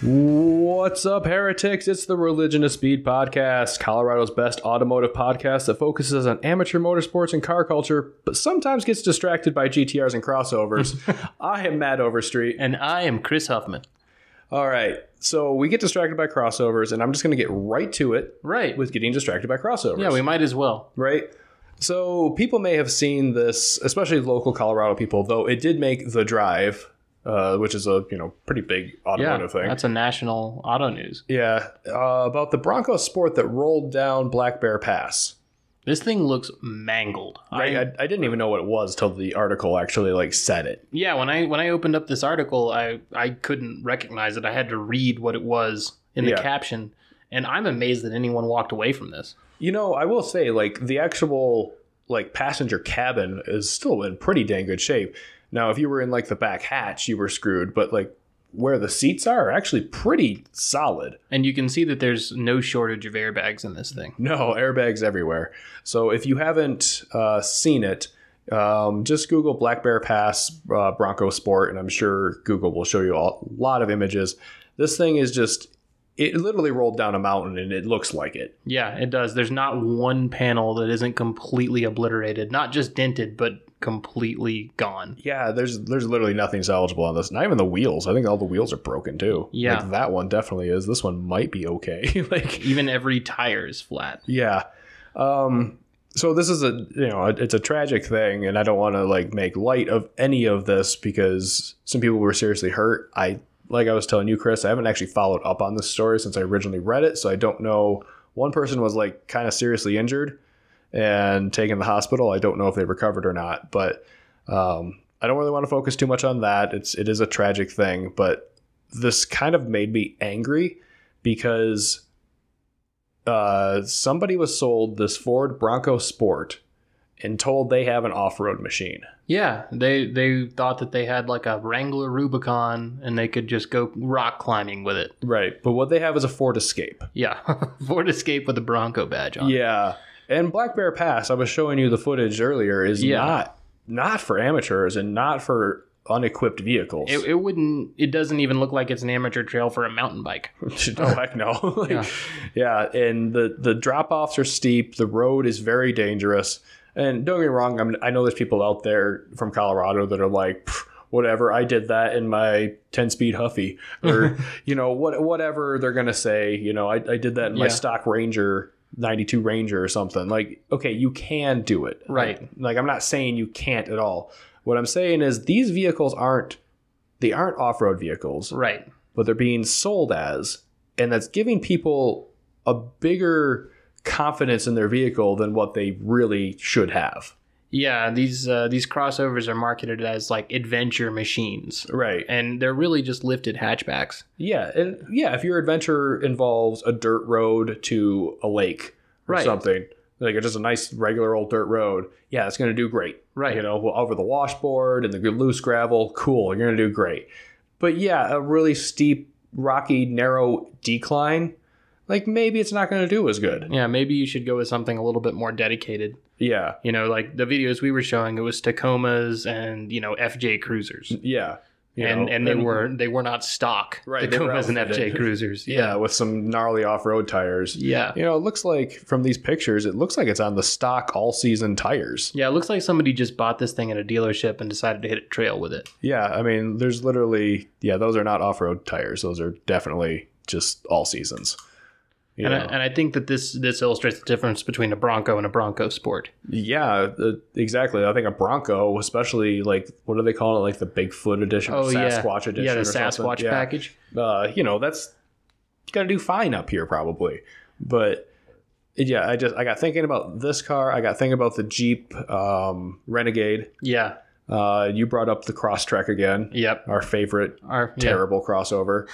What's up, heretics? It's the Religion of Speed podcast, Colorado's best automotive podcast that focuses on amateur motorsports and car culture, but sometimes gets distracted by GTRs and crossovers. I am Matt Overstreet. And I am Chris Huffman. All right, so we get distracted by crossovers, and I'm just going to get right to it. Right. With getting distracted by crossovers. Yeah, we might as well. Right? So people may have seen this, especially local Colorado people, though it did make the drive, which is a pretty big automotive thing. That's a national auto news. Yeah, about the Bronco Sport that rolled down Black Bear Pass. This thing looks mangled. Right, I didn't even know what it was till the article actually said it. Yeah, when I opened up this article, I couldn't recognize it. I had to read what it was in the caption, and I'm amazed that anyone walked away from this. I will say, the actual passenger cabin is still in pretty dang good shape. Now, if you were in the back hatch, you were screwed, but where the seats are actually pretty solid. And you can see that there's no shortage of airbags in this thing. No, airbags everywhere. So if you haven't seen it, just Google Black Bear Pass Bronco Sport, and I'm sure Google will show you a lot of images. This thing is it literally rolled down a mountain, and it looks like it. Yeah, it does. There's not one panel that isn't completely obliterated. Not just dented, but completely gone. Yeah, there's literally nothing salvageable on this. Not even the wheels. I think all the wheels are broken, too. Yeah. That one definitely is. This one might be okay. Even every tire is flat. Yeah. So this is it's a tragic thing, and I don't want to make light of any of this because some people were seriously hurt. Like I was telling you, Chris, I haven't actually followed up on this story since I originally read it, so I don't know. One person was kind of seriously injured and taken to the hospital. I don't know if they recovered or not, but I don't really want to focus too much on that. It is a tragic thing, but this kind of made me angry because somebody was sold this Ford Bronco Sport and told they have an off-road machine. Yeah, they thought that they had a Wrangler Rubicon and they could just go rock climbing with it. Right, but what they have is a Ford Escape. Yeah, Ford Escape with a Bronco badge on. Yeah, and Black Bear Pass, I was showing you the footage earlier, is not for amateurs and not for unequipped vehicles. It doesn't even look like it's an amateur trail for a mountain bike. No, heck no. Yeah, and the drop-offs are steep. The road is very dangerous. And don't get me wrong, I know there's people out there from Colorado that are like, whatever, I did that in my 10-speed Huffy. Or, whatever they're going to say. I did that in my stock Ranger, 92 Ranger or something. Okay, you can do it. Right. I'm not saying you can't at all. What I'm saying is these vehicles aren't off-road vehicles. Right. But they're being sold as, and that's giving people a bigger confidence in their vehicle than what they really should have. Yeah, these crossovers are marketed as adventure machines. Right. And they're really just lifted hatchbacks. Yeah, and if your adventure involves a dirt road to a lake or something, just a nice regular old dirt road, yeah, it's going to do great. Right. Over the washboard and the loose gravel, cool, you're going to do great. But yeah, a really steep, rocky, narrow decline, maybe it's not going to do as good. Yeah, maybe you should go with something a little bit more dedicated. Yeah. The videos we were showing, it was Tacomas and, FJ Cruisers. Yeah. And they were not stock Tacomas and FJ Cruisers. Yeah, with some gnarly off-road tires. Yeah. It looks like from these pictures, it looks like it's on the stock all-season tires. Yeah, it looks like somebody just bought this thing at a dealership and decided to hit a trail with it. Yeah, there's literally, those are not off-road tires. Those are definitely just all seasons. And I think that this illustrates the difference between a Bronco and a Bronco Sport. Yeah, exactly. I think a Bronco, especially what do they call it? The Bigfoot edition, Sasquatch edition. Yeah, the Sasquatch package. That's going to do fine up here probably. But yeah, I got thinking about this car. I got thinking about the Jeep Renegade. Yeah. You brought up the Crosstrek again. Yep. Our favorite terrible crossover.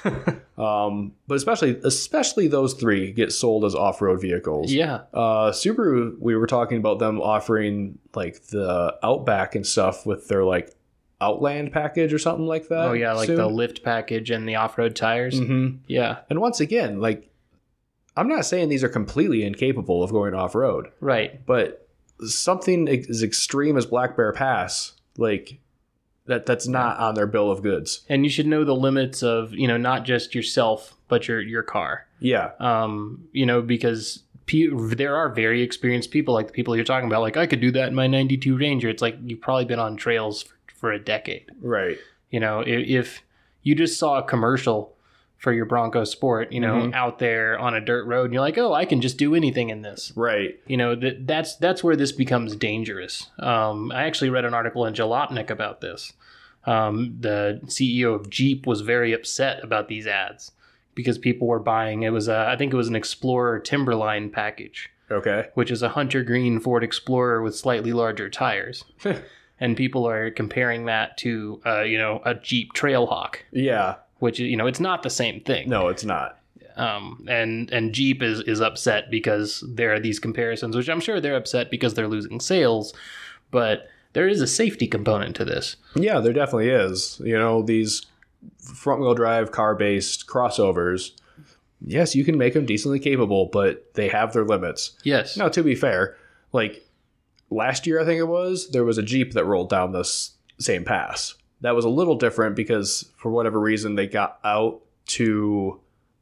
But especially those three get sold as off-road vehicles. Yeah. Subaru, we were talking about them offering the Outback and stuff with their Outland package or something like that. Oh yeah, soon. The lift package and the off-road tires. Mm-hmm. Yeah. And once again, I'm not saying these are completely incapable of going off-road. Right. But something as extreme as Black Bear Pass, That's not on their bill of goods. And you should know the limits of, not just yourself, but your car. Yeah. Because there are very experienced people, like the people you're talking about, like, I could do that in my 92 Ranger. It's like, you've probably been on trails for a decade. Right. If you just saw a commercial for your Bronco Sport, out there on a dirt road, and you're like, oh, I can just do anything in this. Right. That's where this becomes dangerous. I actually read an article in Jalopnik about this. The CEO of Jeep was very upset about these ads because people were buying, I think it was an Explorer Timberline package. Okay. Which is a hunter green Ford Explorer with slightly larger tires. And people are comparing that to, a Jeep Trailhawk. Yeah. Which, it's not the same thing. No, it's not. And Jeep is upset because there are these comparisons, which I'm sure they're upset because they're losing sales. But there is a safety component to this. Yeah, there definitely is. These front-wheel drive, car-based crossovers, yes, you can make them decently capable, but they have their limits. Yes. Now, to be fair, like last year, I think it was, there was a Jeep that rolled down this same pass. That was a little different because for whatever reason they got out to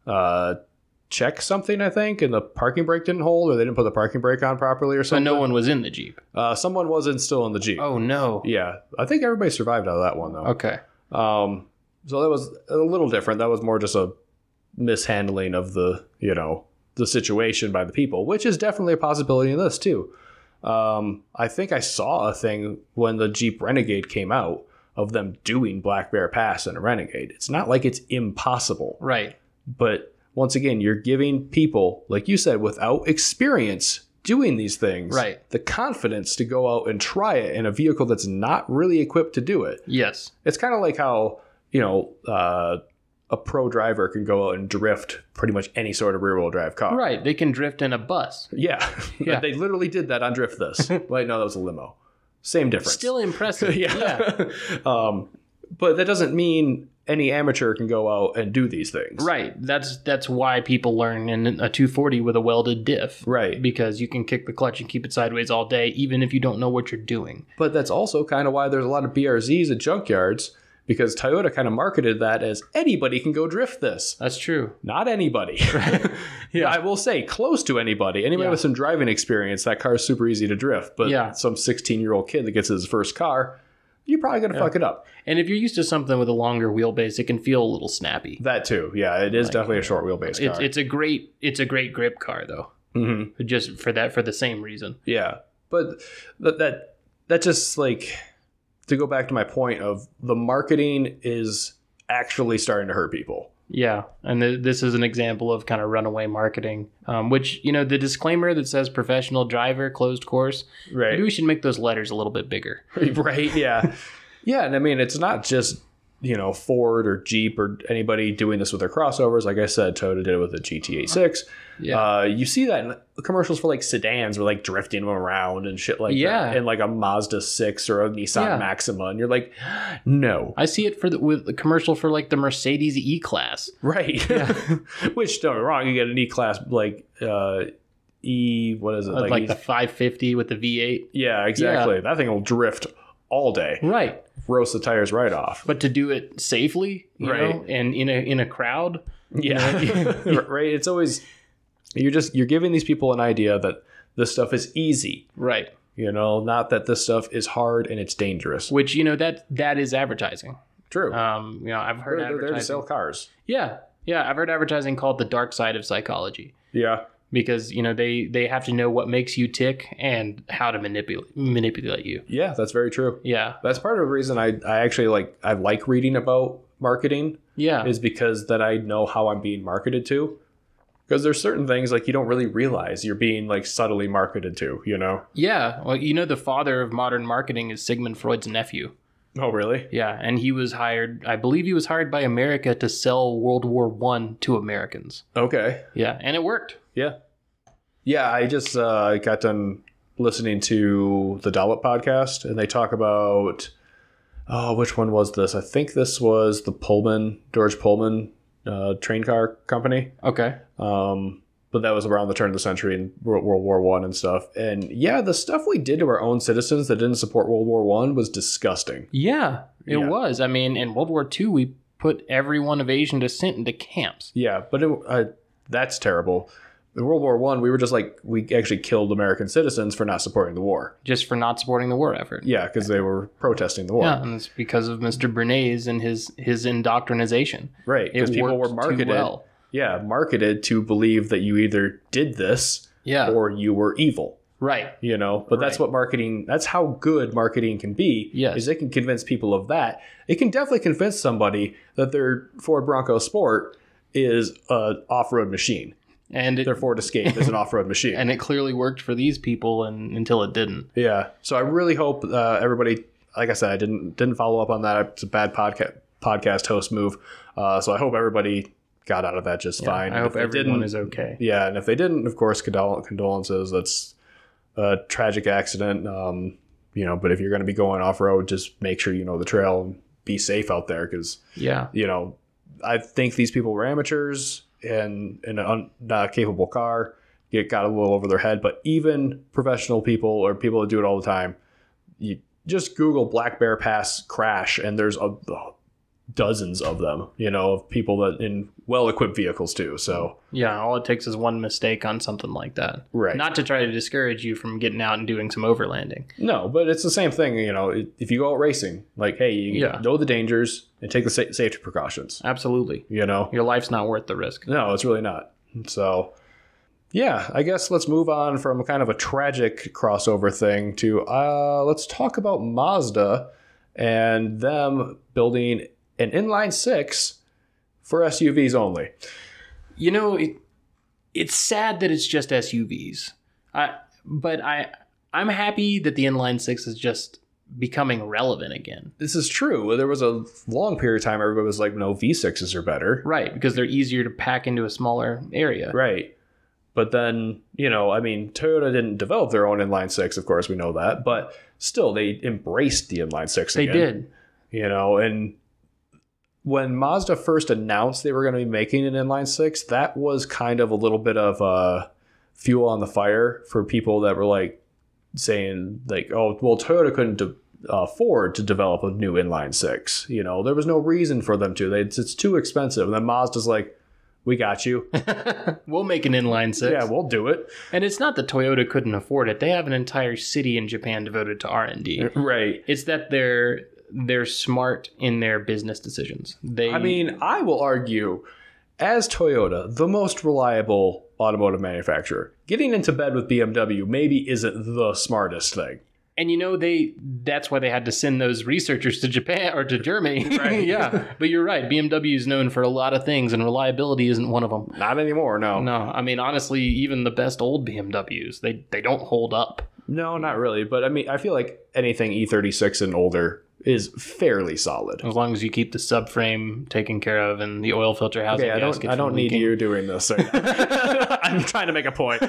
check something, I think, and the parking brake didn't hold, or they didn't put the parking brake on properly or something. So no one was in the Jeep? Someone wasn't still in the Jeep. Oh, no. Yeah. I think everybody survived out of that one, though. Okay. So that was a little different. That was more just a mishandling of the situation by the people, which is definitely a possibility in this, too. I think I saw a thing when the Jeep Renegade came out of them doing Black Bear Pass in a Renegade. It's not like it's impossible. Right. But once again, you're giving people, like you said, without experience doing these things, right, the confidence to go out and try it in a vehicle that's not really equipped to do it. Yes. It's kind of like how, a pro driver can go out and drift pretty much any sort of rear-wheel drive car. Right. They can drift in a bus. Yeah. Yeah. They literally did that on Drift This. Wait, no, that was a limo. Same difference. Still impressive. Yeah. But that doesn't mean any amateur can go out and do these things. Right. That's why people learn in a 240 with a welded diff. Right. Because you can kick the clutch and keep it sideways all day, even if you don't know what you're doing. But that's also kind of why there's a lot of BRZs at junkyards, because Toyota kind of marketed that as anybody can go drift this. That's true. Not anybody. Yeah, I will say close to anybody. Anybody with some driving experience, that car is super easy to drift. But some 16-year-old kid that gets his first car, you're probably going to fuck it up. And if you're used to something with a longer wheelbase, it can feel a little snappy. That too. Yeah, it is definitely a short wheelbase car. It's a great grip car though. Mm-hmm. Just for the same reason. Yeah, but that just like, to go back to my point of the marketing is actually starting to hurt people. Yeah, and this is an example of kind of runaway marketing, which, the disclaimer that says professional driver, closed course, right? Maybe we should make those letters a little bit bigger. Right, yeah. Yeah, and I mean, it's not just, Ford or Jeep or anybody doing this with their crossovers. Like I said, Toyota did it with the GT86. Yeah. You see that in commercials for like sedans, where like drifting them around and shit like that, and like a Mazda 6 or a Nissan Maxima, and you're like, no. I see it with the commercial for like the Mercedes E-Class. Right. Yeah. Which, don't get me wrong, you get an E-Class like what is it? Like the 550 with the V8. Yeah, exactly. Yeah. That thing will drift all day. Right. Roast the tires right off. But to do it safely, you know, and in a crowd. Yeah. Right. It's always, you're giving these people an idea that this stuff is easy. Right. Not that this stuff is hard and it's dangerous. Which, that is advertising. True. I've heard advertising. They're to sell cars. Yeah. Yeah. I've heard advertising called the dark side of psychology. Yeah. Because, they have to know what makes you tick and how to manipulate you. Yeah, that's very true. Yeah. That's part of the reason I actually like reading about marketing. Yeah. Is because that I know how I'm being marketed to. Because there's certain things like you don't really realize you're being like subtly marketed to, Yeah. Well, the father of modern marketing is Sigmund Freud's nephew. Oh, really? Yeah. And I believe he was hired by America to sell World War I to Americans. Okay. Yeah. And it worked. Yeah. Yeah. I just got done listening to the Dollop podcast, and they talk about, which one was this? I think this was the George Pullman train car company. Okay. but that was around the turn of the century in World War One and stuff. And yeah, the stuff we did to our own citizens that didn't support World War One was disgusting. Yeah, it was. I mean, in World War II, we put everyone of Asian descent into camps. Yeah, but that's terrible. In World War One, we were just like, we actually killed American citizens for not supporting the war. Just for not supporting the war effort. Yeah, because they were protesting the war. Yeah, and it's because of Mr. Bernays and his indoctrination. Right, because people were marketed to believe that you either did this or you were evil. Right. You know, but that's what marketing, that's how good marketing can be. Yes. Is it can convince people of that. It can definitely convince somebody that their Ford Bronco Sport is an off-road machine. And their Ford Escape is an off-road machine. And it clearly worked for these people until it didn't. Yeah. So I really hope everybody, like I said, I didn't follow up on that. It's a bad podcast host move. So I hope everybody got out of that just fine. I hope everyone is okay. Yeah. And if they didn't, of course, condolences. That's a tragic accident. You know, but if you're going to be going off-road, just make sure you know the trail and be safe out there. Because, you know, I think these people were amateurs and in a not capable car, got a little over their head. But even professional people or people that do it all the time, you just Google Black Bear Pass crash, and there's dozens of them, you know, of people that in well-equipped vehicles too. So yeah, all it takes is one mistake on something like that. Right. Not to try to discourage you from getting out and doing some overlanding. No, but it's the same thing. You know, if you go out racing, like, hey, you know the dangers and take the safety precautions. Absolutely. You know, your life's not worth the risk. No, it's really not. So yeah, I guess let's move on from kind of a tragic crossover thing to let's talk about Mazda and them building an inline six for SUVs only. You know, it's sad that it's just SUVs. But I'm happy that the inline six is just becoming relevant again. This is true. There was a long period of time everybody was like, no, V6s are better. Right, because they're easier to pack into a smaller area. Right. But then, you know, I mean, Toyota didn't develop their own inline six, of course, we know that. But still, they embraced the inline six again. They did. You know, and when Mazda first announced they were going to be making an inline six, that was kind of a little bit of fuel on the fire for people that were like saying like, oh, well, Toyota couldn't afford to develop a new inline six. You know, there was no reason for them to. It's too expensive. And then Mazda's like, we got you. We'll make an inline six. Yeah, we'll do it. And it's not that Toyota couldn't afford it. They have an entire city in Japan devoted to R&D. Right. It's that they're smart in their business decisions. I mean, I will argue, as Toyota, the most reliable automotive manufacturer, getting into bed with BMW maybe isn't the smartest thing. And you know, that's why they had to send those researchers to Japan or to Germany. Right. Yeah. But you're right. BMW is known for a lot of things, and reliability isn't one of them. Not anymore, no. No. I mean, honestly, even the best old BMWs, they don't hold up. No, not really. But I mean, I feel like anything E36 and older is fairly solid. As long as you keep the subframe taken care of and the oil filter housing. Okay, I don't need you doing this. I'm trying to make a point.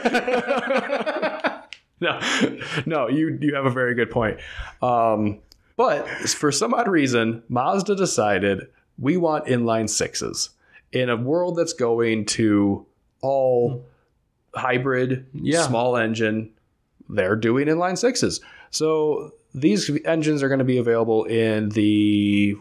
No, you have a very good point. But for some odd reason, Mazda decided we want inline sixes in a world that's going to all hybrid, small engine. They're doing inline sixes. So these engines are going to be available in the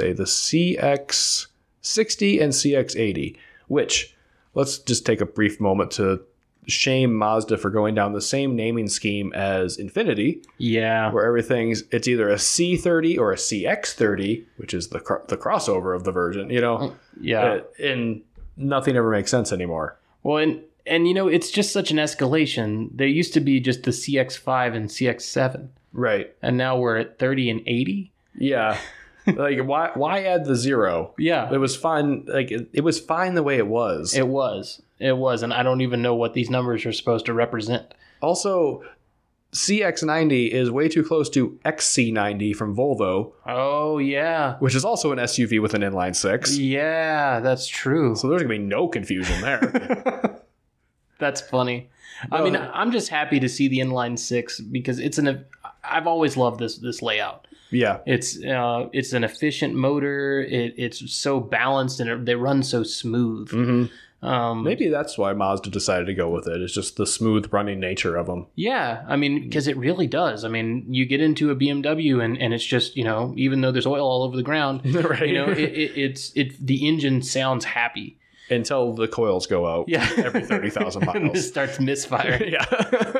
CX60 and CX80, which let's just take a brief moment to shame Mazda for going down the same naming scheme as Infiniti. Yeah. Where it's either a C30 or a CX30, which is the crossover of the version, you know? Yeah. And nothing ever makes sense anymore. Well, and you know, it's just such an escalation. There used to be just the CX5 and CX7. Right. And now we're at 30 and 80. Yeah. Like, why add the zero? Yeah. It was fine. Like, it was fine the way it was. It was. And I don't even know what these numbers are supposed to represent. Also, CX90 is way too close to XC90 from Volvo. Oh, yeah. Which is also an SUV with an inline six. Yeah, that's true. So there's going to be no confusion there. That's funny. I mean, I'm just happy to see the inline six because I've always loved this layout. Yeah. It's an efficient motor. It's so balanced and they run so smooth. Mm-hmm. Maybe that's why Mazda decided to go with it. It's just the smooth running nature of them. Yeah, I mean, because it really does. I mean, you get into a BMW and it's just, even though there's oil all over the ground, right. The engine sounds happy. Until the coils go out every 30,000 miles. And it starts misfiring. Yeah.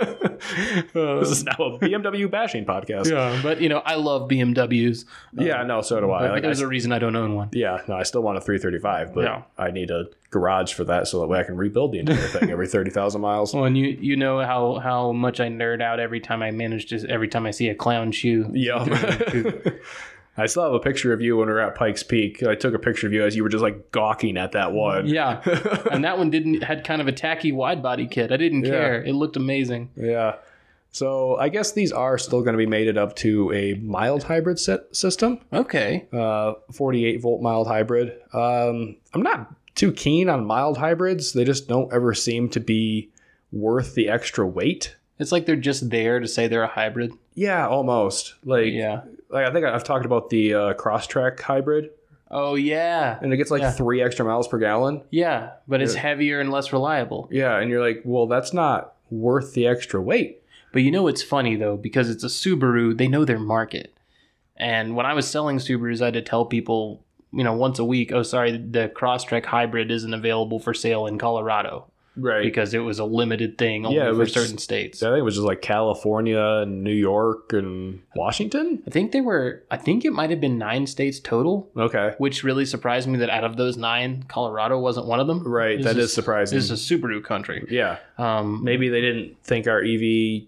This is now a BMW bashing podcast. Yeah, but, I love BMWs. Yeah, no, so do I. But there's a reason I don't own one. Yeah, no, I still want a 335, but I need a garage for that so that way I can rebuild the entire thing every 30,000 miles. Well, and you know how much I nerd out every time I see a clown shoe. Yeah. I still have a picture of you when we were at Pikes Peak. I took a picture of you as you were just like gawking at that one. Yeah. And that one had kind of a tacky wide body kit. I didn't care. It looked amazing. Yeah. So I guess these are still going to be mated up to a mild hybrid system. Okay. 48 volt mild hybrid. I'm not too keen on mild hybrids. They just don't ever seem to be worth the extra weight. It's like they're just there to say they're a hybrid. Yeah, almost. Like I think I've talked about the Crosstrek hybrid. Oh, yeah. And it gets 3 extra miles per gallon. Yeah, but it's heavier and less reliable. Yeah, and you're like, well, that's not worth the extra weight. But it's funny, though, because it's a Subaru, they know their market. And when I was selling Subarus, I had to tell people, once a week, oh, sorry, the Crosstrek hybrid isn't available for sale in Colorado. Right. Because it was a limited thing only for certain states. I think it was just like California and New York and Washington. I think it might have been 9 states total. Okay. Which really surprised me that out of those 9, Colorado wasn't one of them. Right. That is surprising. This is a Subaru country. Yeah. Maybe they didn't think our EV,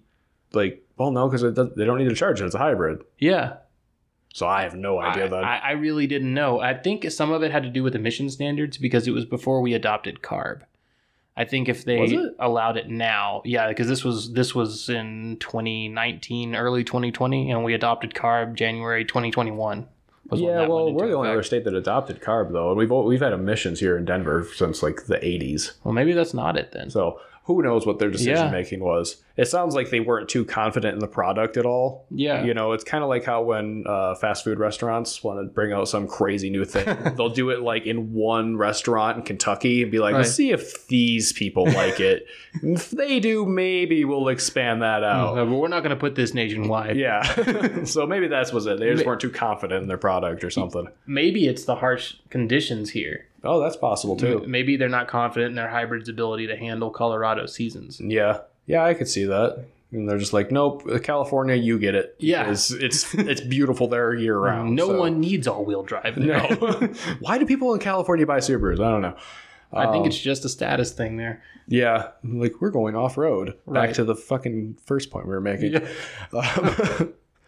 no, because they don't need to charge it. It's a hybrid. Yeah. So I have no idea then. I really didn't know. I think some of it had to do with emission standards because it was before we adopted CARB. I think if they allowed it now, because this was in 2019, early 2020, and we adopted CARB January 2021. Yeah, well, we're the only other state that adopted CARB though, and we've had emissions here in Denver since the 80s. Well, maybe that's not it then. So who knows what their decision making was? It sounds like they weren't too confident in the product at all. Yeah, it's kind of like how when fast food restaurants want to bring out some crazy new thing, they'll do it in one restaurant in Kentucky and be like, let's see if these people like it. If they do, maybe we'll expand that out. But we're not going to put this nationwide. Yeah, so maybe that was it. They just weren't too confident in their product or something. Maybe it's the harsh conditions here. Oh, that's possible too. Maybe they're not confident in their hybrid's ability to handle Colorado seasons. Yeah, I could see that. And they're just like, nope, California, you get it. Yeah, it's beautiful there year round. No one needs all-wheel drive. No. Why do people in California buy Subarus? I don't know. I think it's just a status thing there. Yeah, we're going off road. Back to the fucking first point we were making. Yeah.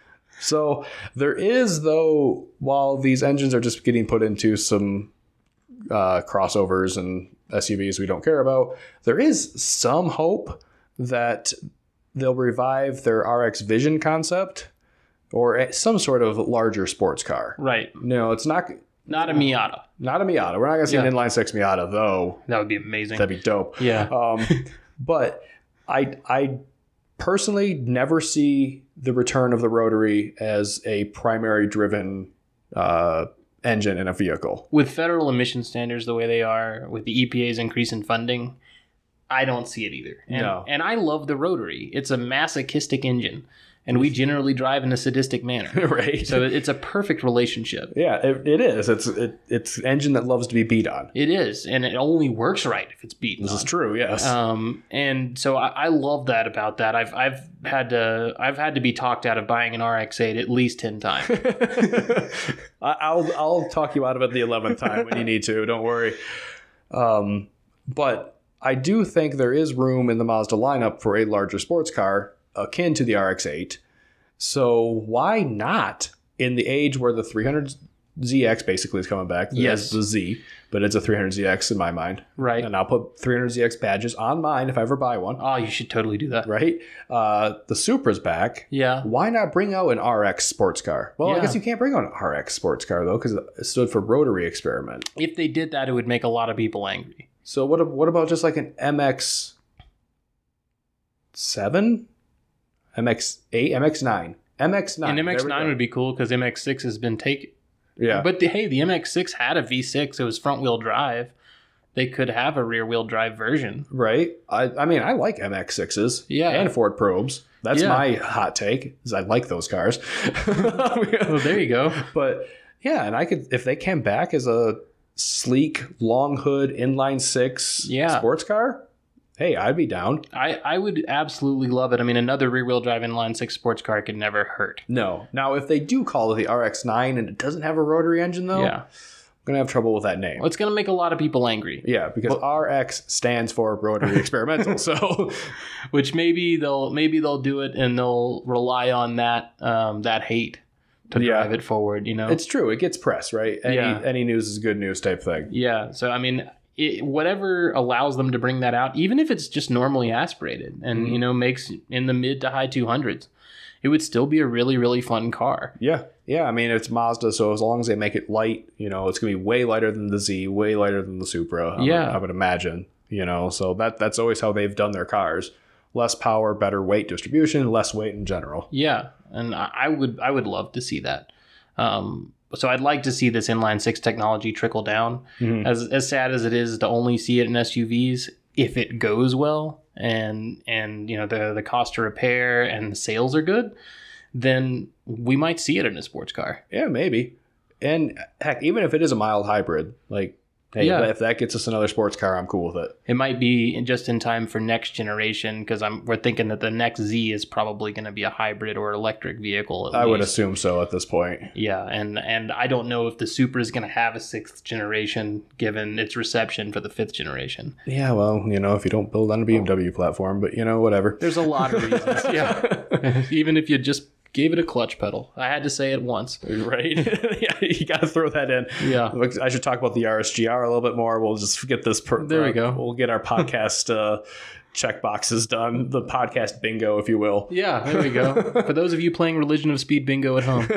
So there is, though, while these engines are just getting put into some crossovers and SUVs we don't care about, there is some hope that they'll revive their RX Vision concept or some sort of larger sports car. Right. No, it's not a Miata. Not a Miata. We're not going to see an inline 6 Miata, though. That would be amazing. That'd be dope. Yeah. But I personally never see the return of the rotary as a primary driven engine in a vehicle. With federal emission standards the way they are, with the EPA's increase in funding, I don't see it either. And I love the rotary. It's a masochistic engine, and we generally drive in a sadistic manner. Right. So it's a perfect relationship. Yeah, it is. It's an engine that loves to be beat on. It is, and it only works right if it's beaten on. This is true, yes. And so I love that about that. I've had to be talked out of buying an RX-8 at least 10 times. I'll talk you out of it the 11th time when you need to. Don't worry. But I do think there is room in the Mazda lineup for a larger sports car akin to the RX-8. So why not, in the age where the 300ZX basically is coming back? Yes. The Z, but it's a 300ZX in my mind. Right. And I'll put 300ZX badges on mine if I ever buy one. Oh, you should totally do that. Right? The Supra's back. Yeah. Why not bring out an RX sports car? Well, I guess you can't bring out an RX sports car, though, because it stood for Rotary Experiment. If they did that, it would make a lot of people angry. So what about just like an MX-7? MX-8? MX-9? MX-9. And MX-9 would be cool because MX-6 has been taken. Yeah. But the MX-6 had a V6. It was front-wheel drive. they could have a rear-wheel drive version. Right. I mean, I like MX-6s and Ford Probes. That's my hot take, is I like those cars. Well, there you go. But yeah, and I could, if they came back as a sleek, long hood, inline six sports car, hey, I'd be down. I would absolutely love it. I mean, another rear-wheel drive inline six sports car could never hurt. No. Now, if they do call it the RX-9 and it doesn't have a rotary engine, though, I'm going to have trouble with that name. Well, it's going to make a lot of people angry. Yeah, because RX stands for rotary experimental. So, which maybe they'll do it and they'll rely on that hate to drive it forward. It's true. It gets press, right? Any news is good news type thing. Yeah. So I mean, whatever allows them to bring that out, even if it's just normally aspirated and makes in the mid to high 200s, it would still be a really, really fun car. Yeah. I mean, it's Mazda, so as long as they make it light, it's going to be way lighter than the Z, way lighter than the Supra. I would imagine. So that's always how they've done their cars. Less power, better weight distribution, less weight in general. Yeah, and I would love to see that. So I'd like to see this inline six technology trickle down. Mm-hmm. As sad as it is to only see it in SUVs, if it goes well and the cost to repair and the sales are good, then we might see it in a sports car. Yeah, maybe. And heck, even if it is a mild hybrid, like, hey, if that gets us another sports car, I'm cool with it. It might be just in time for next generation, because we're thinking that the next Z is probably going to be a hybrid or electric vehicle. I would assume so at this point. Yeah, and I don't know if the Supra is going to have a sixth generation, given its reception for the fifth generation. Yeah, well, if you don't build on a BMW platform, but whatever. There's a lot of reasons. Yeah, even if you just gave it a clutch pedal. I had to say it once. Right? Yeah, you got to throw that in. Yeah. I should talk about the RSGR a little bit more. We'll just get this. There we go. We'll get our podcast check boxes done. The podcast bingo, if you will. Yeah, there we go. For those of you playing Religion of Speed bingo at home.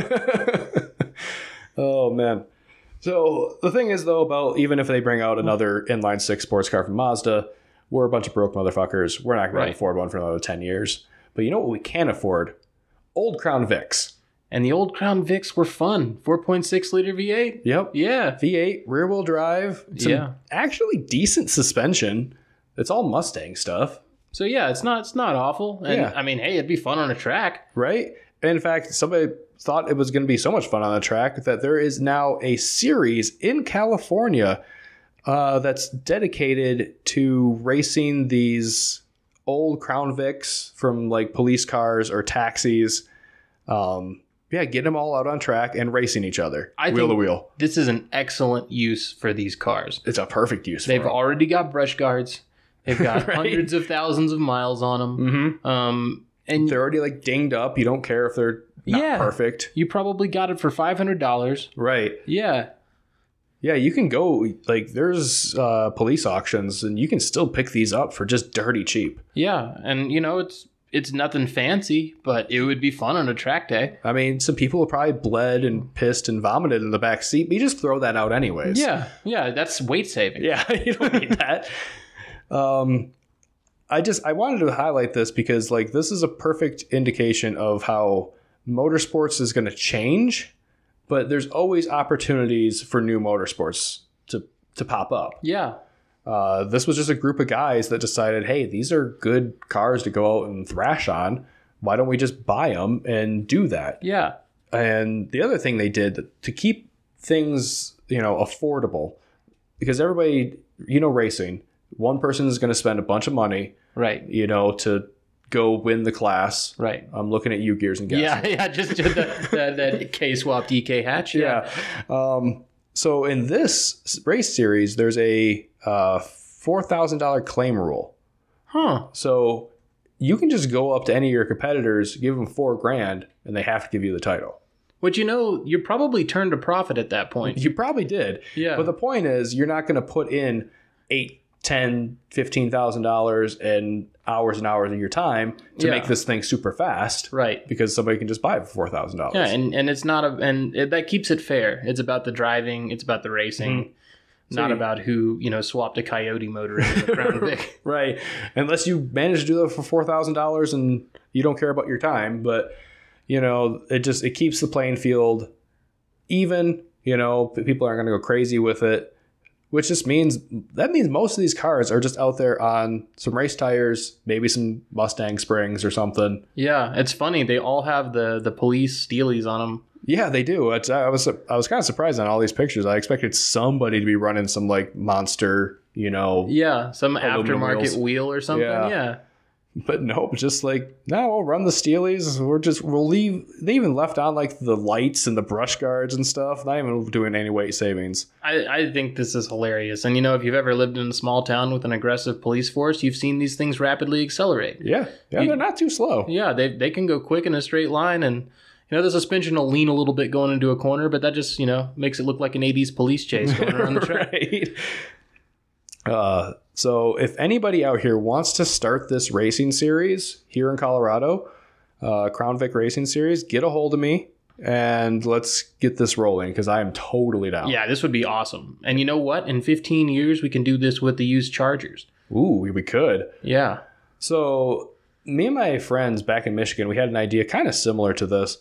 Oh, man. So the thing is, though, about even if they bring out another inline six sports car from Mazda, we're a bunch of broke motherfuckers. We're not going to afford one for another 10 years. But you know what we can afford? Old Crown Vics. And the old Crown Vics were fun. 4.6 liter V8. Yep. Yeah. V8, rear wheel drive. Actually decent suspension. It's all Mustang stuff. So yeah, it's not awful. And I mean, hey, it'd be fun on a track. Right. And in fact, somebody thought it was going to be so much fun on the track that there is now a series in California that's dedicated to racing these old Crown Vics from like police cars or taxis. Getting them all out on track and racing each other. Wheel to wheel. This is an excellent use for these cars. It's a perfect use for them. They've already got brush guards. They've got hundreds of thousands of miles on them. Mm-hmm. And they're already like dinged up. You don't care if they're not perfect. You probably got it for $500. Right. Yeah. Yeah, you can go, like, there's police auctions, and you can still pick these up for just dirty cheap. Yeah, and, it's nothing fancy, but it would be fun on a track day. I mean, some people have probably bled and pissed and vomited in the back seat, but you just throw that out anyways. Yeah, that's weight saving. Yeah, you don't need that. I wanted to highlight this because, like, this is a perfect indication of how motorsports is going to change. But there's always opportunities for new motorsports to pop up. Yeah. This was just a group of guys that decided, hey, these are good cars to go out and thrash on. Why don't we just buy them and do that? Yeah. And the other thing they did to keep things, affordable, because everybody, racing, one person is going to spend a bunch of money, right? To go win the class. Right. I'm looking at you, Gears and Gas. Yeah, just that K-swap DK hatch. Yeah. So in this race series, there's a $4,000 claim rule. Huh. So you can just go up to any of your competitors, give them $4,000, and they have to give you the title. Which, you probably turned a profit at that point. You probably did. Yeah. But the point is, you're not going to put in $8,000, $10,000, $15,000 and hours of your time to make this thing super fast, right? Because somebody can just buy it for $4,000. Yeah, and it's not that keeps it fair. It's about the driving, it's about the racing, not about who swapped a Coyote motor in the Crown Vic. Right, unless you manage to do that for $4,000 and you don't care about your time, but it keeps the playing field even. People aren't going to go crazy with it. which just means most of these cars are just out there on some race tires, maybe some Mustang springs or something. Yeah, it's funny. They all have the police steelies on them. Yeah, they do. I was kind of surprised on all these pictures. I expected somebody to be running some like monster, Yeah, some aftermarket wheel or something. Yeah. But nope, just like, no, we'll run the steelies. We'll leave. They even left on like the lights and the brush guards and stuff. Not even doing any weight savings. I think this is hilarious. And if you've ever lived in a small town with an aggressive police force, you've seen these things rapidly accelerate. Yeah, they're not too slow. Yeah, they can go quick in a straight line, and the suspension will lean a little bit going into a corner, but that just makes it look like an 80s police chase going around the track. Right. So if anybody out here wants to start this racing series here in Colorado, Crown Vic Racing Series, get a hold of me and let's get this rolling because I am totally down. Yeah, this would be awesome. And you know what? In 15 years, we can do this with the used Chargers. Ooh, we could. Yeah. So me and my friends back in Michigan, we had an idea kind of similar to this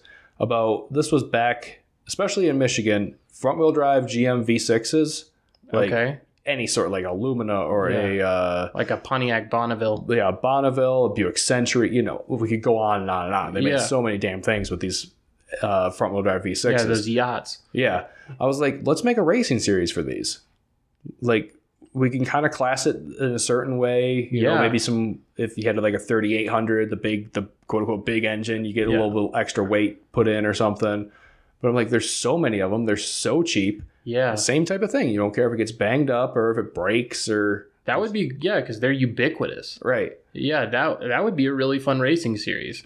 this was back, especially in Michigan, front-wheel drive GM V6s. Okay. Any sort, like a Lumina or like a Pontiac Bonneville. Yeah, Bonneville, a Buick Century. We could go on and on and on. They made so many damn things with these front-wheel drive V6s. Yeah, those yachts. Yeah. I was like, let's make a racing series for these. Like, we can kind of class it in a certain way. You know, maybe if you had like a 3800, the quote-unquote big engine, you get a little bit extra weight put in or something. But I'm like, there's so many of them. They're so cheap. Yeah. Same type of thing. You don't care if it gets banged up or if it breaks or... That would be, because they're ubiquitous. Right. Yeah, that would be a really fun racing series.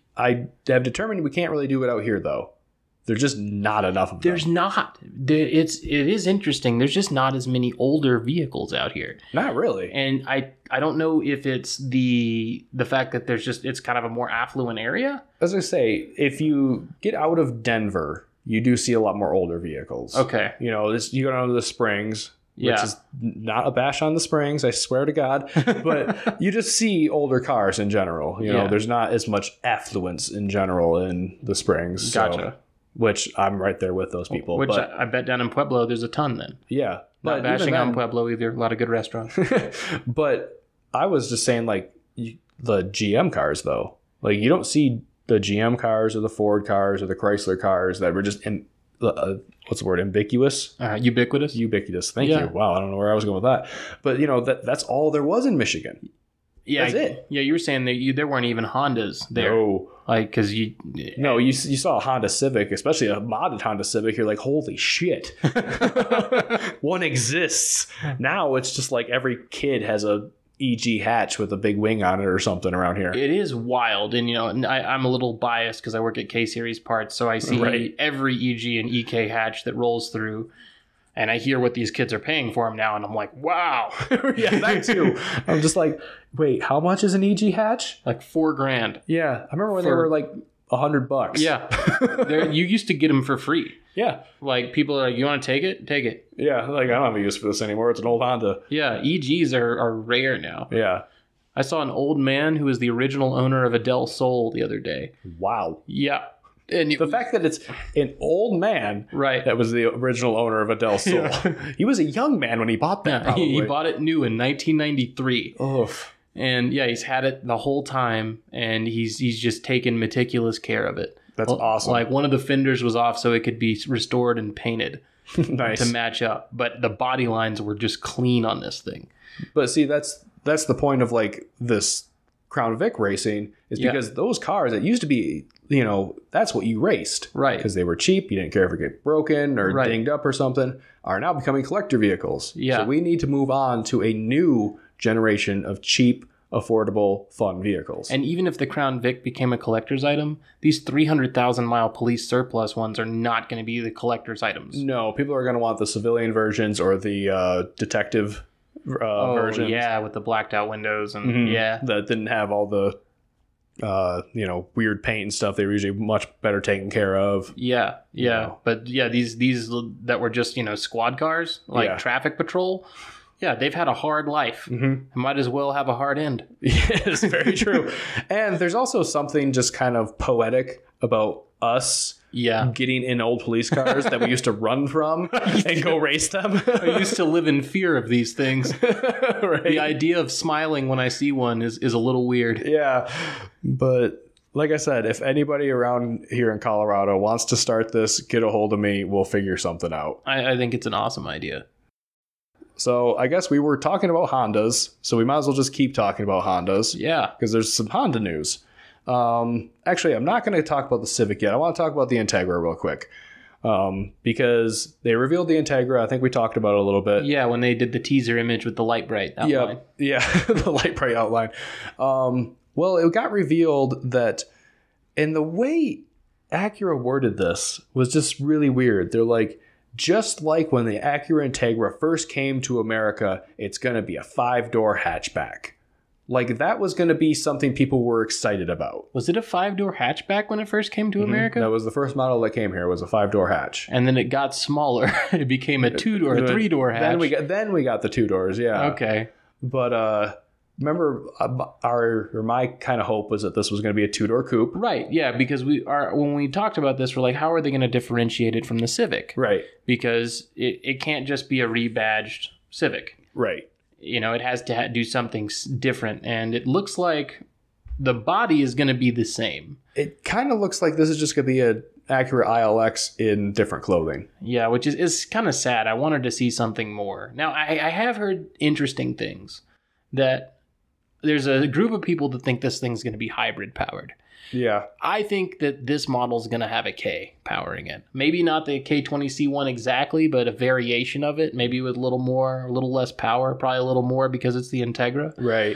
I have determined we can't really do it out here, though. There's just not enough of them. There's not. It is interesting. There's just not as many older vehicles out here. Not really. And I don't know if it's the fact that it's kind of a more affluent area. As I say, if you get out of Denver, you do see a lot more older vehicles. Okay. You go down to the Springs, which is not a bash on the Springs, I swear to God. But you just see older cars in general. There's not as much affluence in general in the Springs. Gotcha. Which I'm right there with those people. Which I bet down in Pueblo there's a ton then. Yeah. Not bashing on Pueblo either. A lot of good restaurants. But I was just saying, like, the GM cars, though. Like, you don't see the GM cars or the Ford cars or the Chrysler cars that were just, what's the word, ambiguous? Ubiquitous? Ubiquitous. Thank you. Wow, I don't know where I was going with that. But, that's all there was in Michigan. Yeah, that's it. Yeah, you were saying that there weren't even Hondas there. No. Like, because you saw a Honda Civic, especially a modded Honda Civic. You're like, holy shit. One exists. Now it's just like every kid has a EG hatch with a big wing on it or something around here. It is wild. And, I'm a little biased because I work at K-Series parts. So I see every EG and EK hatch that rolls through. And I hear what these kids are paying for them now, and I'm like, wow. Yeah, that too. I'm just like, wait, how much is an EG hatch? Like $4,000. Yeah, I remember when they were like $100. Yeah, you used to get them for free. Yeah, like people are like, you want to take it? Take it. Yeah, like I don't have a use for this anymore. It's an old Honda. Yeah, EGs are rare now. Yeah, I saw an old man who was the original owner of a Del Sol the other day. Wow. Yeah. And the fact that it's an old man that was the original owner of a Del Sol. Yeah. He was a young man when he bought that, probably. He bought it new in 1993. Oof. And he's had it the whole time, and he's just taken meticulous care of it. That's awesome. Like one of the fenders was off so it could be restored and painted nice. To match up. But the body lines were just clean on this thing. But see, that's the point of like this Crown Vic racing is because those cars, it used to be, that's what you raced. Right. Because they were cheap. You didn't care if it get broken or dinged up or something, are now becoming collector vehicles. Yeah. So we need to move on to a new generation of cheap, affordable, fun vehicles. And even if the Crown Vic became a collector's item, these 300,000-mile police surplus ones are not going to be the collector's items. No, people are going to want the civilian versions or the detective versions. Yeah, with the blacked out windows and that didn't have all the weird paint and stuff. They were usually much better taken care of. Yeah. But these that were just squad cars like traffic patrol. Yeah, they've had a hard life. Mm-hmm. Might as well have a hard end. Yes, very true. And there's also something just kind of poetic about us getting in old police cars that we used to run from and go race them. I used to live in fear of these things. Right. The idea of smiling when I see one is a little weird. Yeah, but like I said, if anybody around here in Colorado wants to start this, get a hold of me. We'll figure something out. I think it's an awesome idea. So I guess we were talking about Hondas, so we might as well just keep talking about Hondas. Yeah. Because there's some Honda news. Actually, I'm not going to talk about the Civic yet. I want to talk about the Integra real quick. Because they revealed the Integra. I think we talked about it a little bit. Yeah, when they did the teaser image with the light bright outline. Yeah, the light bright outline. Well, it got revealed that, and the way Acura worded this was just really weird. They're like, just like when the Acura Integra first came to America, it's going to be a 5-door hatchback. Like, that was going to be something people were excited about. Was it a 5-door hatchback when it first came to America? That was the first model that came here, was a 5-door hatch. And then it got smaller. It became a 2-door, 3-door hatch. Then we got the 2 doors, yeah. Okay. But remember, my kind of hope was that this was going to be a 2-door coupe. Right, yeah, because when we talked about this, we're like, how are they going to differentiate it from the Civic? Right. Because it can't just be a rebadged Civic. Right. You know, it has to do something different, and it looks like the body is going to be the same. It kind of looks like this is just going to be an Acura ILX in different clothing. Yeah, which is kind of sad. I wanted to see something more. Now, I have heard interesting things, that there's a group of people that think this thing's going to be hybrid powered. Yeah. I think that this model is going to have a K powering it. Maybe not the K20C1 exactly, but a variation of it. Maybe with a little more, a little less power. Probably a little more because it's the Integra. Right.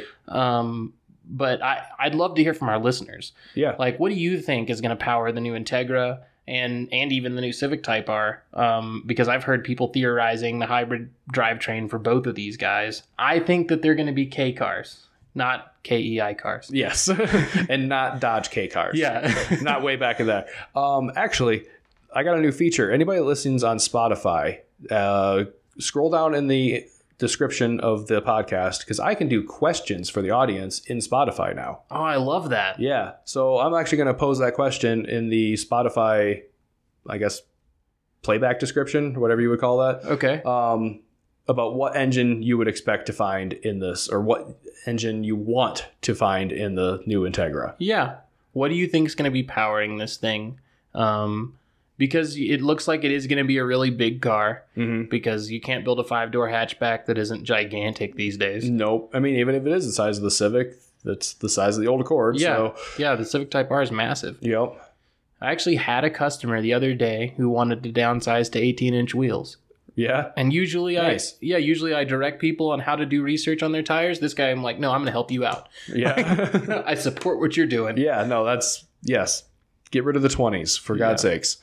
But I'd love to hear from our listeners. Yeah. Like, what do you think is going to power the new Integra and even the new Civic Type R? Because I've heard people theorizing the hybrid drivetrain for both of these guys. I think that they're going to be K cars. Not KEI cars. Yes. And not Dodge K cars. Yeah. Not way back in there. Actually, I got a new feature. Anybody that listens on Spotify, scroll down in the description of the podcast, because I can do questions for the audience in Spotify now. Oh, I love that. Yeah. So I'm actually going to pose that question in the Spotify, I guess, playback description, or whatever you would call that. Okay. About what engine you would expect to find in this, or what engine you want to find in the new Integra. Yeah. What do you think is going to be powering this thing? Because it looks like it is going to be a really big car, because you can't build a 5-door hatchback that isn't gigantic these days. Nope. I mean, even if it is the size of the Civic, that's the size of the old Accord. Yeah. So. Yeah, the Civic Type R is massive. Yep. I actually had a customer the other day who wanted to downsize to 18-inch wheels. Yeah. And usually nice. I direct people on how to do research on their tires. This guy, I'm like, no, I'm going to help you out. Yeah. I support what you're doing. Yeah, no, yes. Get rid of the 20s, for God's sakes.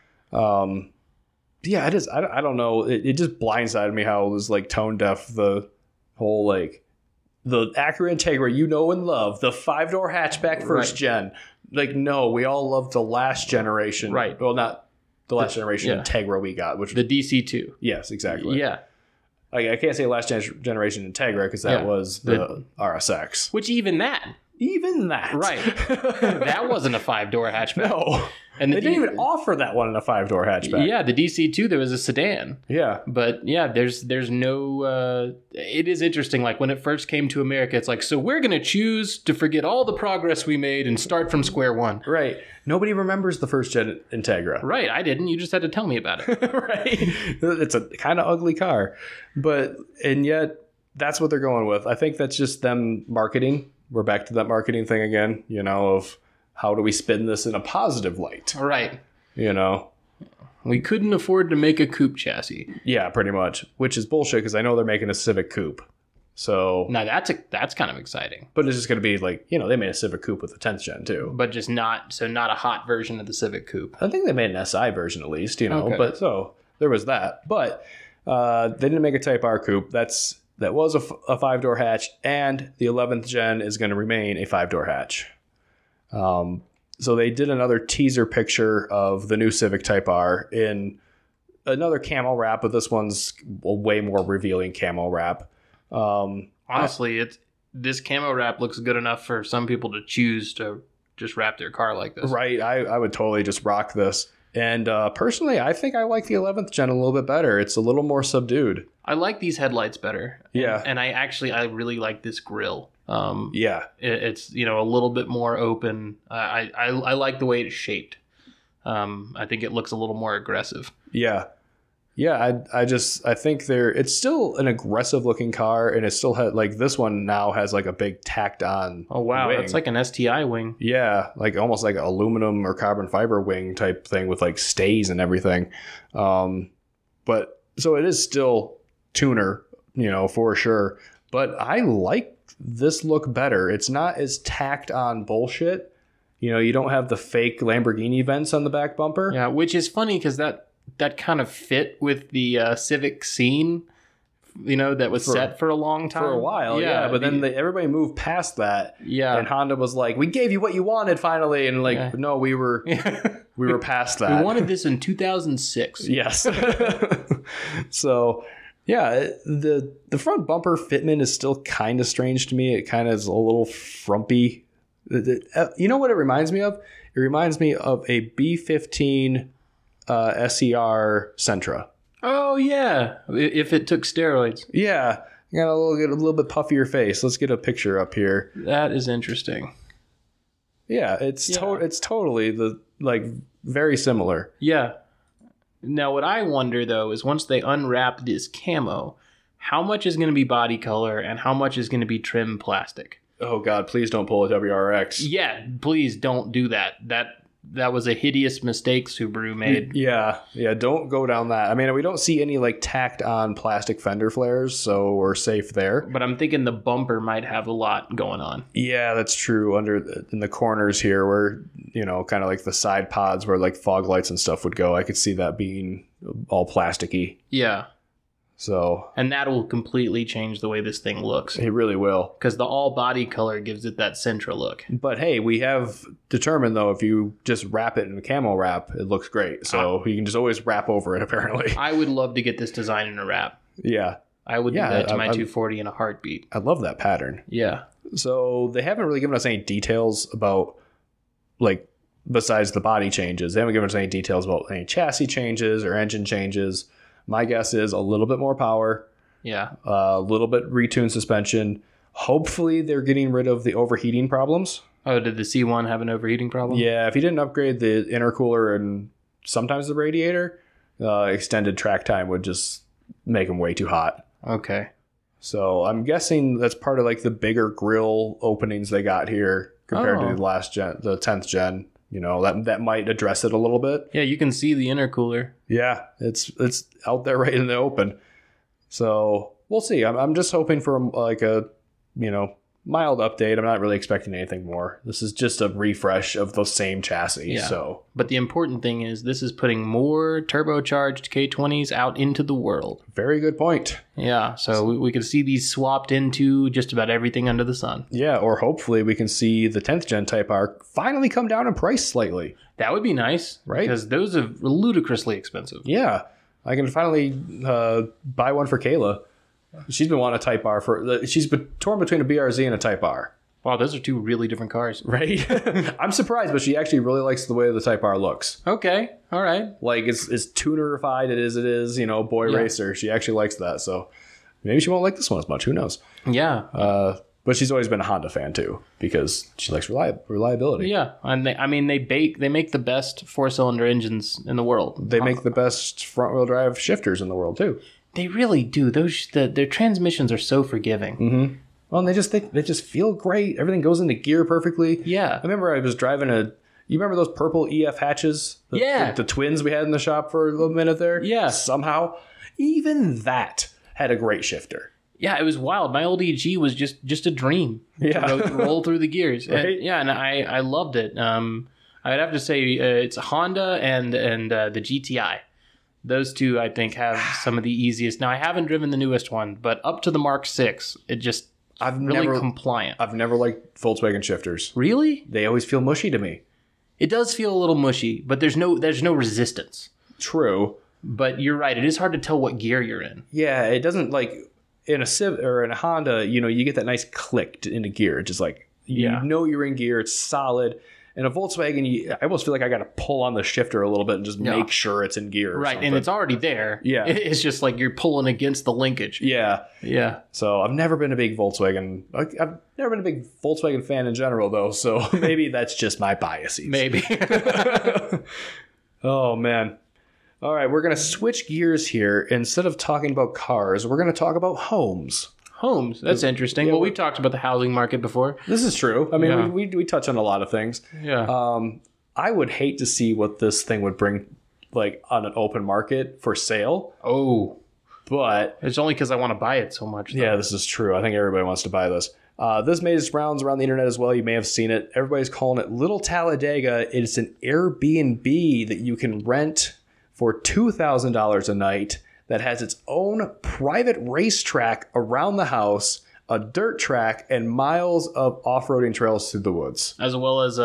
Yeah, it is. I don't know. It just blindsided me how it was like tone deaf, the whole like the Acura Integra, you know and love, the 5-door hatchback first gen. Like, no, we all love the last generation. Right. Well, not the last generation Integra we got, which the DC2. Yes, exactly. Yeah. Like, I can't say last generation Integra because that was the RSX. Which even that. Right. That wasn't a 5-door hatchback. No. And they didn't even offer that one in a 5-door hatchback. Yeah, the DC2, there was a sedan. Yeah. But yeah, there's no... it is interesting. Like, when it first came to America, it's like, so we're going to choose to forget all the progress we made and start from square one. Right. Nobody remembers the first gen Integra. Right. I didn't. You just had to tell me about it. Right. It's a kind of ugly car. And yet, that's what they're going with. I think that's just them marketing. We're back to that marketing thing again, of how do we spin this in a positive light? Right. We couldn't afford to make a coupe chassis. Yeah, pretty much, which is bullshit because I know they're making a Civic Coupe. So now that's kind of exciting. But it's just going to be like, they made a Civic Coupe with the 10th gen too. But just not a hot version of the Civic Coupe. I think they made an SI version at least, Okay. But so there was that. But they didn't make a Type R coupe. That was a 5-door hatch, and the 11th gen is going to remain a 5-door hatch. So they did another teaser picture of the new Civic Type R in another camo wrap, but this one's a way more revealing camo wrap. Honestly, this camo wrap looks good enough for some people to choose to just wrap their car like this. Right. I would totally just rock this. And personally, I think I like the 11th gen a little bit better. It's a little more subdued. I like these headlights better. Yeah. And I really like this grille. Yeah. It's, you know, a little bit more open. I like the way it's shaped. I think it looks a little more aggressive. Yeah. Yeah, I think it's still an aggressive looking car, and it still had like this one now has like a big tacked on. Oh wow, wing. That's like an STI wing. Yeah, like almost like an aluminum or carbon fiber wing type thing with like stays and everything. But so it is still tuner, you know, for sure. But I like this look better. It's not as tacked on bullshit. You know, you don't have the fake Lamborghini vents on the back bumper. Yeah, which is funny because that kind of fit with the Civic scene, you know, that was set for a long time. For a while, yeah. But then everybody moved past that. Yeah. And Honda was like, we gave you what you wanted finally. And like, no, we were past that. We wanted this in 2006. Yes. So, yeah, the front bumper fitment is still kind of strange to me. It kind of is a little frumpy. You know what it reminds me of? It reminds me of a B15 SER Sentra. Oh yeah, if it took steroids. Yeah, you got a little bit puffier face. Let's get a picture up here. That is interesting. Yeah, it's totally very similar. Yeah. Now what I wonder though is once they unwrap this camo, how much is going to be body color and how much is going to be trim plastic? Oh God, please don't pull a WRX. Yeah, please don't do that. That was a hideous mistake Subaru made. Yeah, don't go down that. I mean, we don't see any like tacked on plastic fender flares, so we're safe there. But I'm thinking the bumper might have a lot going on. Yeah, that's true. In the corners here where, you know, kind of like the side pods where like fog lights and stuff would go, I could see that being all plasticky. Yeah. So, and that will completely change the way this thing looks. It really will. Because the all body color gives it that Sentra look. But hey, we have determined though, if you just wrap it in a camo wrap, it looks great. So you can just always wrap over it apparently. I would love to get this design in a wrap. Yeah. I would do that to my 240 in a heartbeat. I love that pattern. Yeah. So they haven't really given us any details about, like, besides the body changes. They haven't given us any details about any chassis changes or engine changes. My guess is a little bit more power. Yeah. A little bit retuned suspension. Hopefully they're getting rid of the overheating problems. Oh, did the C1 have an overheating problem? Yeah, if you didn't upgrade the intercooler and sometimes the radiator, extended track time would just make them way too hot. Okay. So I'm guessing that's part of like the bigger grill openings they got here compared to the last gen, the 10th gen. You know, that might address it a little bit. Yeah, you can see the intercooler. Yeah, it's out there right in the open. So we'll see. I'm just hoping for like a, you know, mild update. I'm not really expecting anything more. This is just a refresh of the same chassis. Yeah. So, but the important thing is this is putting more turbocharged K20s out into the world. Very good point. Yeah, so we could see these swapped into just about everything under the sun. Yeah, or hopefully we can see the 10th gen Type R finally come down in price slightly. That would be nice, right? Because those are ludicrously expensive. Yeah, I can finally buy one for Kayla. She's been wanting a Type R she's been torn between a BRZ and a Type R. Wow, those are two really different cars. Right? I'm surprised, but she actually really likes the way the Type R looks. Okay, all right. Like, it's tunerified it is, you know, boy racer. She actually likes that, so maybe she won't like this one as much. Who knows? Yeah. But she's always been a Honda fan, too, because she likes reliability. Yeah, and they make the best four-cylinder engines in the world. They make the best front-wheel drive shifters in the world, too. They really do. Their transmissions are so forgiving. Mm-hmm. Well, and they just feel great. Everything goes into gear perfectly. Yeah. I remember I was driving you remember those purple EF hatches? The twins we had in the shop for a little minute there? Yeah. Somehow, even that had a great shifter. Yeah, it was wild. My old EG was just a dream. Yeah. To roll through the gears. Right? And I loved it. I'd have to say it's a Honda and the GTI. Those two, I think, have some of the easiest. Now, I haven't driven the newest one, but up to the Mark 6, it just compliant. I've never liked Volkswagen shifters. Really? They always feel mushy to me. It does feel a little mushy, but there's no resistance. True. But you're right. It is hard to tell what gear you're in. Yeah, it doesn't like in a Civ or in a Honda. You know, you get that nice click into gear. It's just like you know you're in gear. It's solid. In a Volkswagen, I almost feel like I got to pull on the shifter a little bit and just make sure it's in gear. Right, and it's already there. Yeah. It's just like you're pulling against the linkage. Yeah. Yeah. So I've never been a big Volkswagen. I've never been a big Volkswagen fan in general, though. So maybe that's just my biases. Maybe. Oh, man. All right, we're going to switch gears here. Instead of talking about cars, we're going to talk about homes. Homes. That's interesting. Well, we've talked about the housing market before. This is true. I mean, we touch on a lot of things. Yeah. I would hate to see what this thing would bring, like, on an open market for sale. Oh. But it's only because I want to buy it so much. Though. Yeah, this is true. I think everybody wants to buy this. This made its rounds around the internet as well. You may have seen it. Everybody's calling it Little Talladega. It's an Airbnb that you can rent for $2,000 a night that has its own private racetrack around the house, a dirt track, and miles of off-roading trails through the woods. As well as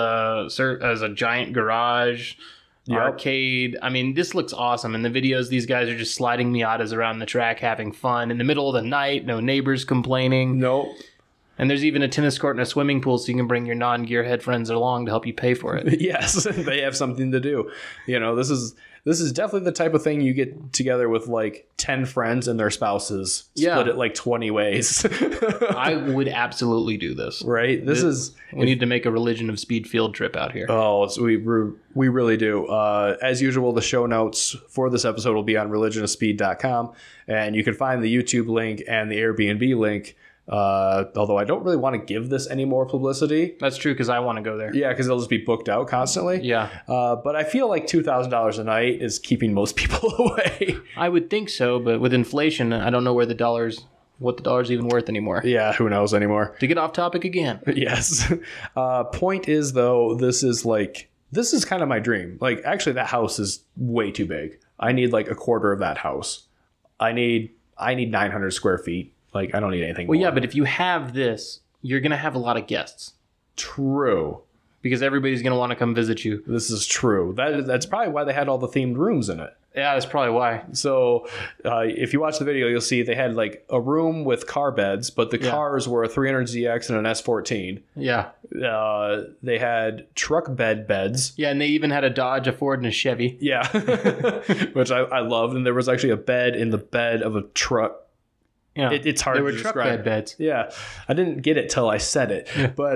a giant garage, arcade. I mean, this looks awesome. In the videos, these guys are just sliding Miatas around the track, having fun in the middle of the night. No neighbors complaining. Nope. And there's even a tennis court and a swimming pool, so you can bring your non-gearhead friends along to help you pay for it. Yes, they have something to do. You know, this is definitely the type of thing you get together with like 10 friends and their spouses, split it like 20 ways. I would absolutely do this. Right? We need to make a religion of speed field trip out here. Oh, we really do. As usual, the show notes for this episode will be on religionofspeed.com, and you can find the YouTube link and the Airbnb link. Although I don't really want to give this any more publicity. That's true, because I want to go there. Yeah, because it'll just be booked out constantly. Yeah. But I feel like $2,000 a night is keeping most people away. I would think so, but with inflation, I don't know what the dollar's even worth anymore. Yeah, who knows anymore. To get off topic again. Yes. Point is, though, this is kind of my dream. Like, actually, that house is way too big. I need like a quarter of that house. I need 900 square feet. Like, I don't need anything more. Yeah, but if you have this, you're going to have a lot of guests. True. Because everybody's going to want to come visit you. This is true. That's probably why they had all the themed rooms in it. Yeah, that's probably why. So if you watch the video, you'll see they had like a room with car beds, but the cars were a 300ZX and an S14. Yeah. They had truck beds. Yeah, and they even had a Dodge, a Ford, and a Chevy. Yeah, which I loved. And there was actually a bed in the bed of a truck. Yeah, it's hard to describe. There were truck beds. Yeah, I didn't get it till I said it. Yeah. But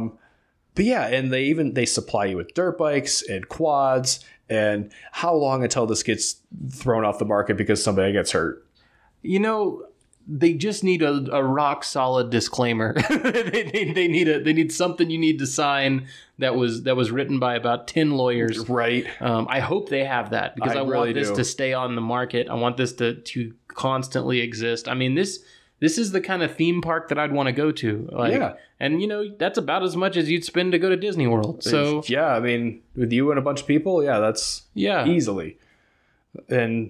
yeah, and they supply you with dirt bikes and quads. And how long until this gets thrown off the market because somebody gets hurt? You know, they just need a rock solid disclaimer. they need something you need to sign that was written by about 10 lawyers. Right. I hope they have that, because I want this to stay on the market. I want this to constantly exist. I mean, this is the kind of theme park that I'd want to go to. And you know, that's about as much as you'd spend to go to Disney World. So yeah, I mean, with you and a bunch of people, that's easily. And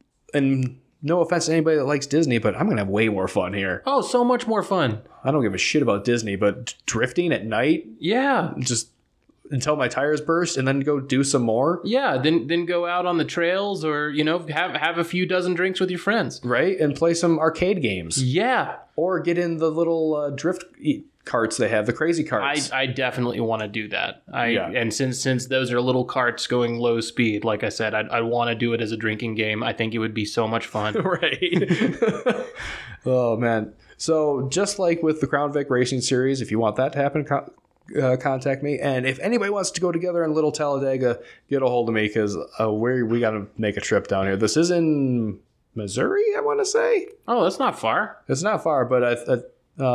no offense to anybody that likes Disney, but I'm gonna have way more fun here. Oh, so much more fun. I don't give a shit about Disney, but drifting at night, just until my tires burst, and then go do some more. Yeah, then go out on the trails, or you know, have a few dozen drinks with your friends, right, and play some arcade games. Yeah, or get in the little drift carts they have, the crazy carts. I definitely want to do that. And since those are little carts going low speed, like I said, I want to do it as a drinking game. I think it would be so much fun. Right. Oh man. So just like with the Crown Vic Racing Series, if you want that to happen, contact me. And if anybody wants to go together in Little Talladega, get a hold of me, because we got to make a trip down here. This is in Missouri, I want to say. Oh, that's not far. It's not far, but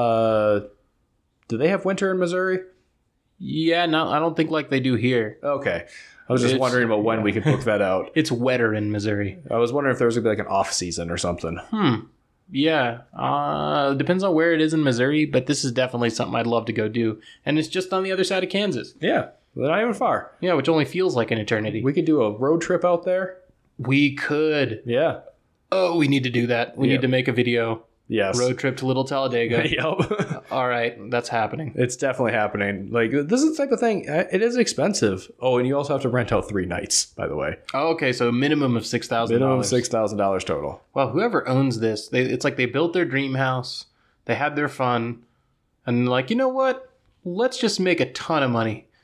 do they have winter in Missouri? Yeah, no, I don't think like they do here. Okay. I was just wondering about when we could book that out. It's wetter in Missouri. I was wondering if there was going to be like an off season or something. Yeah. Depends on where it is in Missouri, but this is definitely something I'd love to go do. And it's just on the other side of Kansas. Yeah. Not even far. Yeah, which only feels like an eternity. We could do a road trip out there. We could. Yeah. Oh, we need to do that. We need to make a video. Yes. Road trip to Little Talladega. Yep. All right. That's happening. It's definitely happening. Like, this is the type of thing. It is expensive. Oh, and you also have to rent out 3 nights, by the way. Oh, okay. So a minimum of $6,000. Minimum of $6,000 total. Well, whoever owns this, it's like they built their dream house. They had their fun. And like, you know what? Let's just make a ton of money.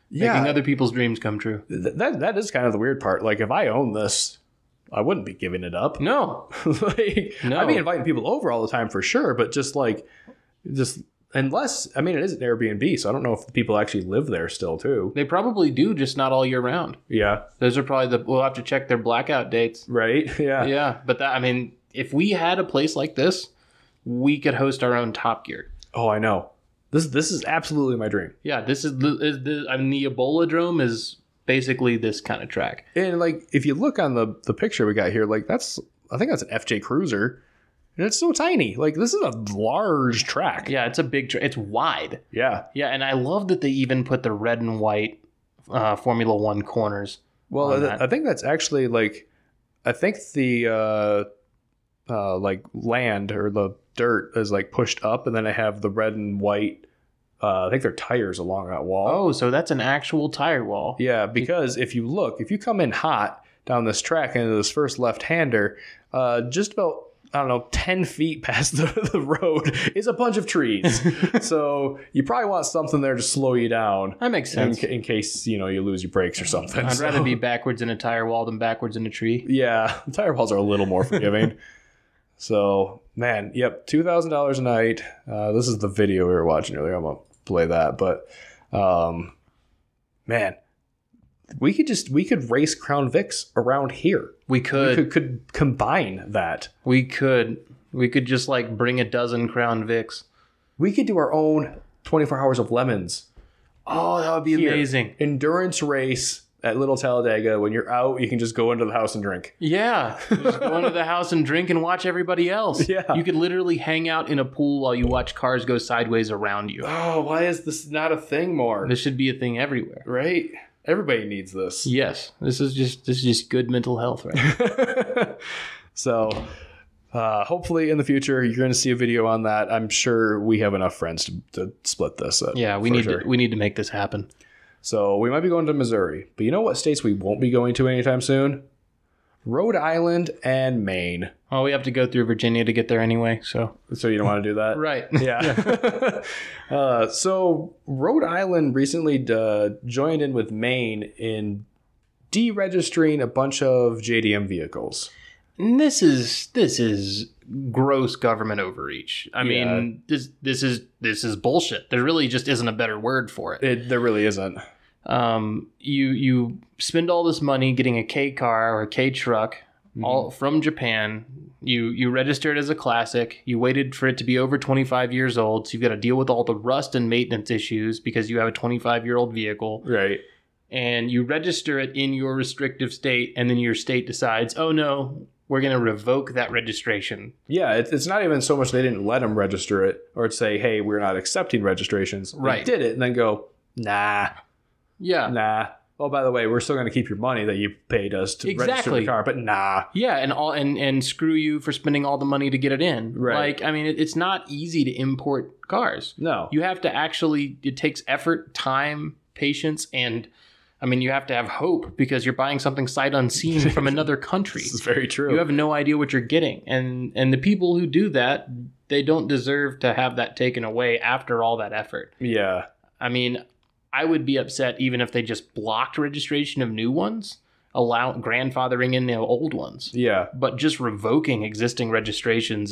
making other people's dreams come true. That is kind of the weird part. Like, if I own this, I wouldn't be giving it up. No. No. I'd be inviting people over all the time for sure, but just unless, I mean, it is an Airbnb, so I don't know if the people actually live there still, too. They probably do, just not all year round. Yeah. Those are probably we'll have to check their blackout dates. Right? Yeah. Yeah, but I mean, if we had a place like this, we could host our own Top Gear. Oh, I know. This is absolutely my dream. Yeah, the Ebola Drome is basically this kind of track. And, like, if you look on the picture we got here, like, I think that's an FJ Cruiser. And it's so tiny. Like, this is a large track. Yeah, it's a big track. It's wide. Yeah. Yeah, and I love that they even put the red and white Formula One corners. Well, I think that's actually, like, I think the, like, land or the dirt is, like, pushed up, and then I have the red and white, I think they're tires along that wall. Oh, so that's an actual tire wall. Yeah, because if you come in hot down this track into this first left-hander, just about, I don't know, 10 feet past the road is a bunch of trees. So you probably want something there to slow you down. That makes sense. In case, you lose your brakes or something. I'd rather be backwards in a tire wall than backwards in a tree. Yeah, the tire walls are a little more forgiving. So, man, yep, $2,000 a night. This is the video we were watching earlier. I'm going to play that. But, man, we could race Crown Vics around here. We could combine that. We could just like bring a dozen Crown Vics. We could do our own 24 Hours of Lemons. Oh, that would be amazing. Endurance race at Little Talladega. When you're out, you can just go into the house and drink. Yeah. Just go into the house and drink and watch everybody else. Yeah. You could literally hang out in a pool while you watch cars go sideways around you. Oh, why is this not a thing more? This should be a thing everywhere. Right? Everybody needs this. Yes. This is just good mental health, right? So, hopefully in the future you're going to see a video on that. I'm sure we have enough friends to split this. Yeah, we need to make this happen. So we might be going to Missouri, but you know what states we won't be going to anytime soon? Rhode Island and Maine. Oh, we have to go through Virginia to get there anyway, so you don't want to do that? Right. Yeah. So Rhode Island recently joined in with Maine in deregistering a bunch of JDM vehicles. And this is gross government overreach. I mean, this is bullshit. There really just isn't a better word for it. There really isn't. You spend all this money getting a K car or a K truck all from Japan. You register it as a classic. You waited for it to be over 25 years old, so you've got to deal with all the rust and maintenance issues because you have a 25-year-old vehicle. Right. And you register it in your restrictive state, and then your state decides, oh no, we're going to revoke that registration. Yeah, it's not even so much they didn't let them register it or say, hey, we're not accepting registrations. Right. They did it and then go, nah. Yeah. Nah. Oh, by the way, we're still going to keep your money that you paid us to register the car, but nah. Yeah, and screw you for spending all the money to get it in. Right. Like, I mean, it's not easy to import cars. No. You have to actually, it takes effort, time, patience, and I mean, you have to have hope because you're buying something sight unseen from another country. This is very true. You have no idea what you're getting. And the people who do that, they don't deserve to have that taken away after all that effort. Yeah. I mean, I would be upset even if they just blocked registration of new ones, grandfathering in the old ones. Yeah. But just revoking existing registrations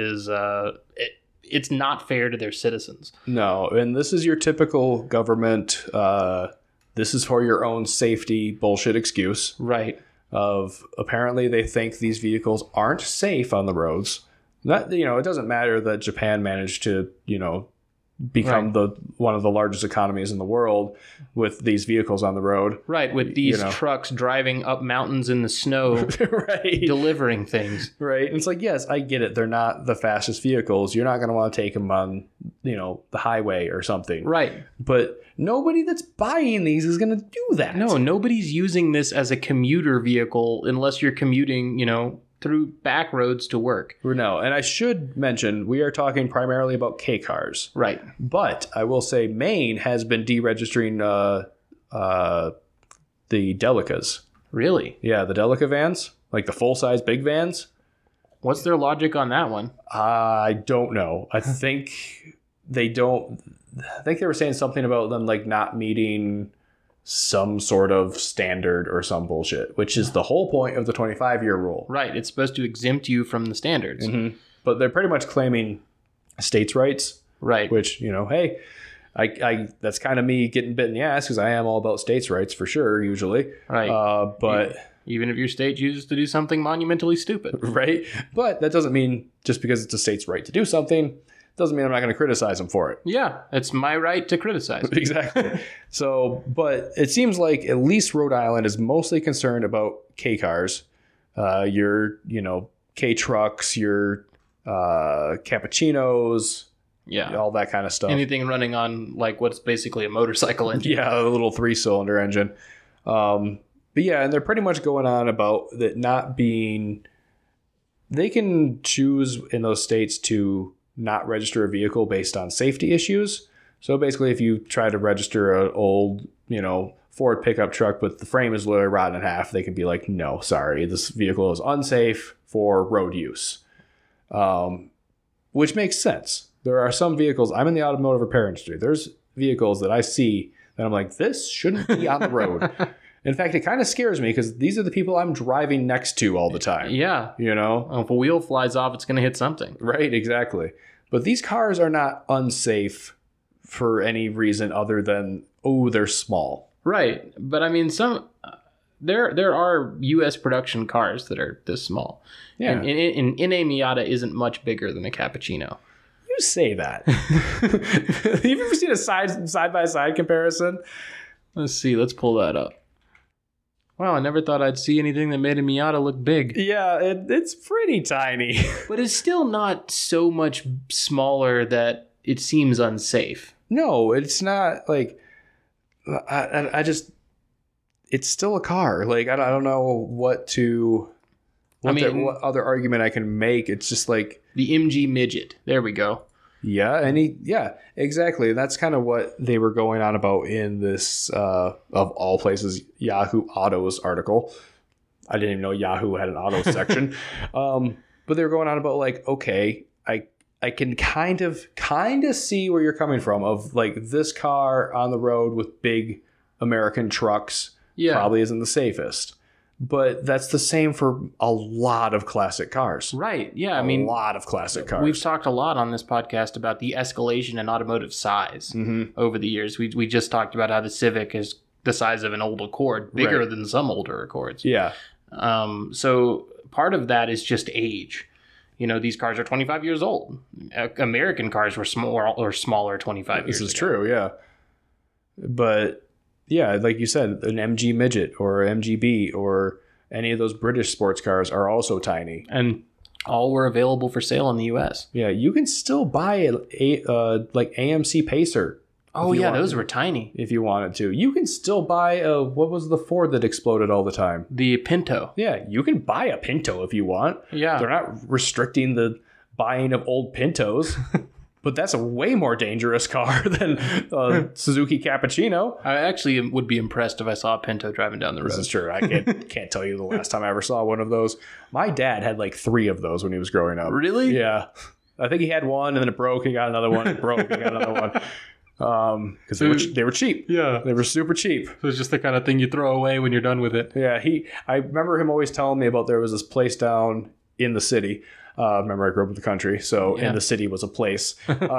it's not fair to their citizens. No, and this is your typical government this is for your own safety bullshit excuse. Right. Of apparently they think these vehicles aren't safe on the roads. That, it doesn't matter that Japan managed to, become one of the largest economies in the world with these vehicles on the road. Right, with these trucks driving up mountains in the snow, right, delivering things. Right. And it's like, yes, I get it. They're not the fastest vehicles. You're not going to want to take them on, the highway or something. Right. But nobody that's buying these is going to do that. No, nobody's using this as a commuter vehicle unless you're commuting, through back roads to work. No, and I should mention, we are talking primarily about K cars. Right. But I will say Maine has been deregistering the Delicas. Really? Yeah, the Delica vans, like the full-size big vans. What's their logic on that one? I don't know. I think they don't... I think they were saying something about them like not meeting some sort of standard or some bullshit, which is the whole point of the 25-year rule. Right. It's supposed to exempt you from the standards. Mm-hmm. But they're pretty much claiming states' rights. Right. Which, hey, I that's kind of me getting bit in the ass because I am all about states' rights for sure, usually. Right. But even if your state chooses to do something monumentally stupid. Right. But that doesn't mean just because it's a state's right to do something, doesn't mean I'm not going to criticize them for it. Yeah, it's my right to criticize. Exactly. So, but it seems like at least Rhode Island is mostly concerned about K cars, your, K trucks, your cappuccinos, all that kind of stuff. Anything running on like what's basically a motorcycle engine. Yeah, a little 3-cylinder engine. But yeah, and they're pretty much going on about that not being. They can choose in those states to not register a vehicle based on safety issues. So basically, if you try to register an old, Ford pickup truck, but the frame is literally rotten in half, they can be like, no, sorry, this vehicle is unsafe for road use. Which makes sense. There are some vehicles, I'm in the automotive repair industry. There's vehicles that I see that I'm like, this shouldn't be on the road. In fact, it kind of scares me because these are the people I'm driving next to all the time. Yeah. If a wheel flies off, it's going to hit something. Right, exactly. But these cars are not unsafe for any reason other than, they're small. Right. But I mean, there are U.S. production cars that are this small. Yeah. And a Miata isn't much bigger than a Cappuccino. You say that. Have you ever seen a side-by-side comparison? Let's see. Let's pull that up. Wow, I never thought I'd see anything that made a Miata look big. Yeah, it's pretty tiny. But it's still not so much smaller that it seems unsafe. No, it's not like... I just... It's still a car. Like, I don't know what other argument I can make. It's just like... The MG Midget. There we go. Yeah, exactly. That's kind of what they were going on about in this, of all places, Yahoo Autos article. I didn't even know Yahoo had an auto section. But they were going on about like, okay, I can kind of see where you're coming from of like this car on the road with big American trucks probably isn't the safest. But that's the same for a lot of classic cars. Right. Yeah. A lot of classic cars. We've talked a lot on this podcast about the escalation in automotive size over the years. We just talked about how the Civic is the size of an old Accord, bigger than some older Accords. Yeah. So part of that is just age. These cars are 25 years old. American cars were smaller 25 years ago. This is true, yeah. But... yeah, like you said, an MG Midget or MGB or any of those British sports cars are also tiny. And all were available for sale in the U.S. Yeah, you can still buy like AMC Pacer. Oh, yeah, those were tiny. If you wanted to. You can still buy what was the Ford that exploded all the time? The Pinto. Yeah, you can buy a Pinto if you want. Yeah. They're not restricting the buying of old Pintos. But that's a way more dangerous car than Suzuki Cappuccino. I actually would be impressed if I saw a Pinto driving down the road. This is true. I can't tell you the last time I ever saw one of those. My dad had like 3 of those when he was growing up. Really? Yeah. I think he had one and then it broke. He got another one. It broke. He got another one. Because they were cheap. Yeah. They were super cheap. So it's just the kind of thing you throw away when you're done with it. Yeah. I remember him always telling me about there was this place down in the city. Remember, I grew up in the country, so in the city was a place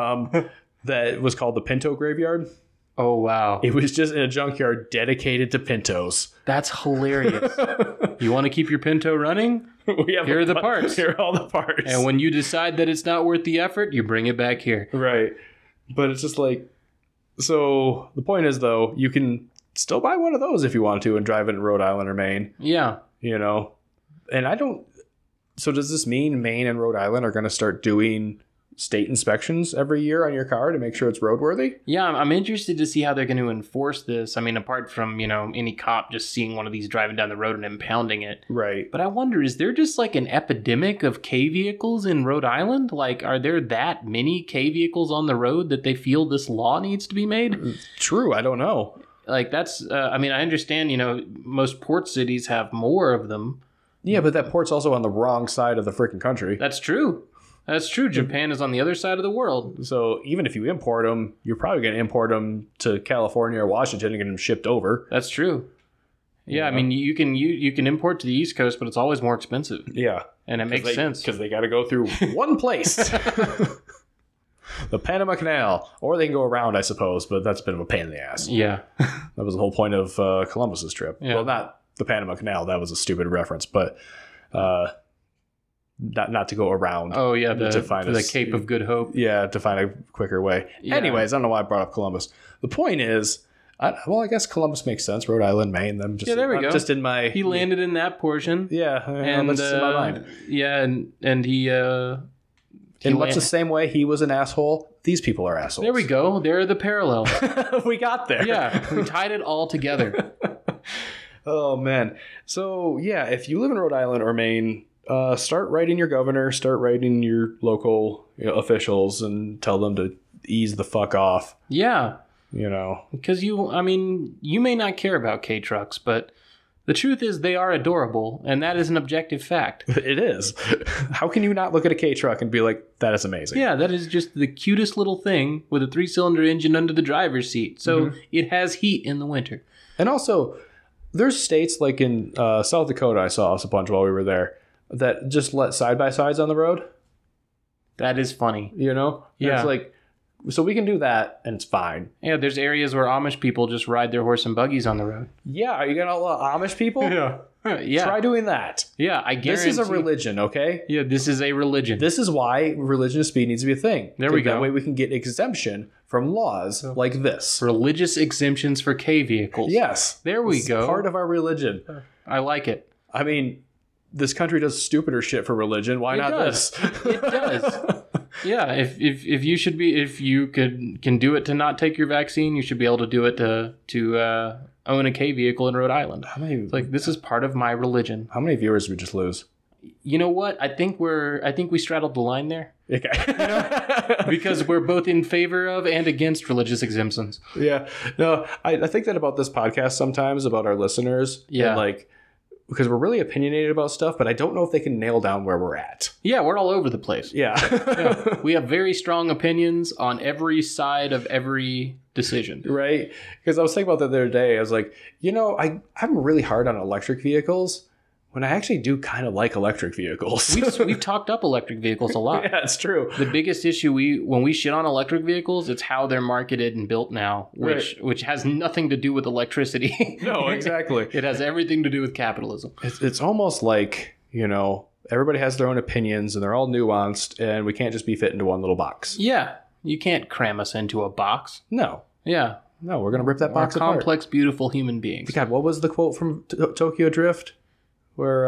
that was called the Pinto Graveyard. Oh, wow. It was just in a junkyard dedicated to Pintos. That's hilarious. You want to keep your Pinto running? Here are the parts. Here are all the parts. And when you decide that it's not worth the effort, you bring it back here. Right. But it's just like... So, the point is, though, you can still buy one of those if you want to and drive it in Rhode Island or Maine. Yeah. And I don't... So does this mean Maine and Rhode Island are going to start doing state inspections every year on your car to make sure it's roadworthy? Yeah, I'm interested to see how they're going to enforce this. I mean, apart from, any cop just seeing one of these driving down the road and impounding it. Right. But I wonder, is there just like an epidemic of K vehicles in Rhode Island? Like, are there that many K vehicles on the road that they feel this law needs to be made? True, I don't know. Like, that's, I understand, most port cities have more of them. Yeah, but that port's also on the wrong side of the freaking country. That's true. That's true. Japan is on the other side of the world. So even if you import them, you're probably going to import them to California or Washington and get them shipped over. That's true. Yeah, I mean, you can import to the East Coast, but it's always more expensive. Yeah. And it makes sense. Because they got to go through one place. The Panama Canal. Or they can go around, I suppose, but that's a bit of a pain in the ass. Yeah. That was the whole point of Columbus's trip. Yeah. Well, not the Panama Canal. That was a stupid reference, but not to go around. Oh, yeah, to find the Cape of Good Hope. Yeah, to find a quicker way. Yeah. Anyways, I don't know why I brought up Columbus. The point is, I guess Columbus makes sense. Rhode Island, Maine. Them just, there we go. Just in my... He landed in that portion. Yeah, and that's in my mind. Yeah, and he in much the same way he was an asshole, these people are assholes. There we go. There are the parallels. We got there. Yeah, we tied it all together. Oh, man. So, yeah, if you live in Rhode Island or Maine, start writing your governor, start writing your local officials and tell them to ease the fuck off. Yeah. You know. Because you may not care about K-Trucks, but the truth is they are adorable, and that is an objective fact. It is. How can you not look at a K-Truck and be like, that is amazing? Yeah, that is just the cutest little thing with a 3-cylinder engine under the driver's seat. So it has heat in the winter. And also, there's states like in South Dakota, I saw us a bunch while we were there, that just let side-by-sides on the road. That is funny. You know? Yeah. It's like, so we can do that, and it's fine. Yeah, there's areas where Amish people just ride their horse and buggies on the road. Yeah, are you going to allow Amish people? Yeah. Try doing that. Yeah, I guarantee. This is a religion, okay? Yeah, this is a religion. This is why religion of speed needs to be a thing. There we go. That way we can get exemption from laws like this. Religious exemptions for K vehicles. Yes. There we go. It's part of our religion. I like it. I mean, this country does stupider shit for religion. Why not this? It does. Yeah, if you can do it to not take your vaccine, you should be able to do it to own a K vehicle in Rhode Island. It's like, this is part of my religion. How many viewers did we just lose? You know what? I think we straddled the line there. Okay. You know? Because we're both in favor of and against religious exemptions. Yeah. No, I think that about this podcast sometimes, about our listeners. Yeah. And like, because we're really opinionated about stuff, but I don't know if they can nail down where we're at. Yeah, we're all over the place. Yeah. Yeah. We have very strong opinions on every side of every decision. Right? Because I was thinking about that the other day. I was like, I'm really hard on electric vehicles when I actually do kind of like electric vehicles. We've talked up electric vehicles a lot. Yeah, it's true. The biggest issue when we shit on electric vehicles, it's how they're marketed and built now, which has nothing to do with electricity. No, exactly. It has everything to do with capitalism. It's almost like, everybody has their own opinions and they're all nuanced and we can't just be fit into one little box. Yeah. You can't cram us into a box. No. Yeah. No, we're going to rip that box apart. We're complex, beautiful human beings. God, what was the quote from Tokyo Drift? Where,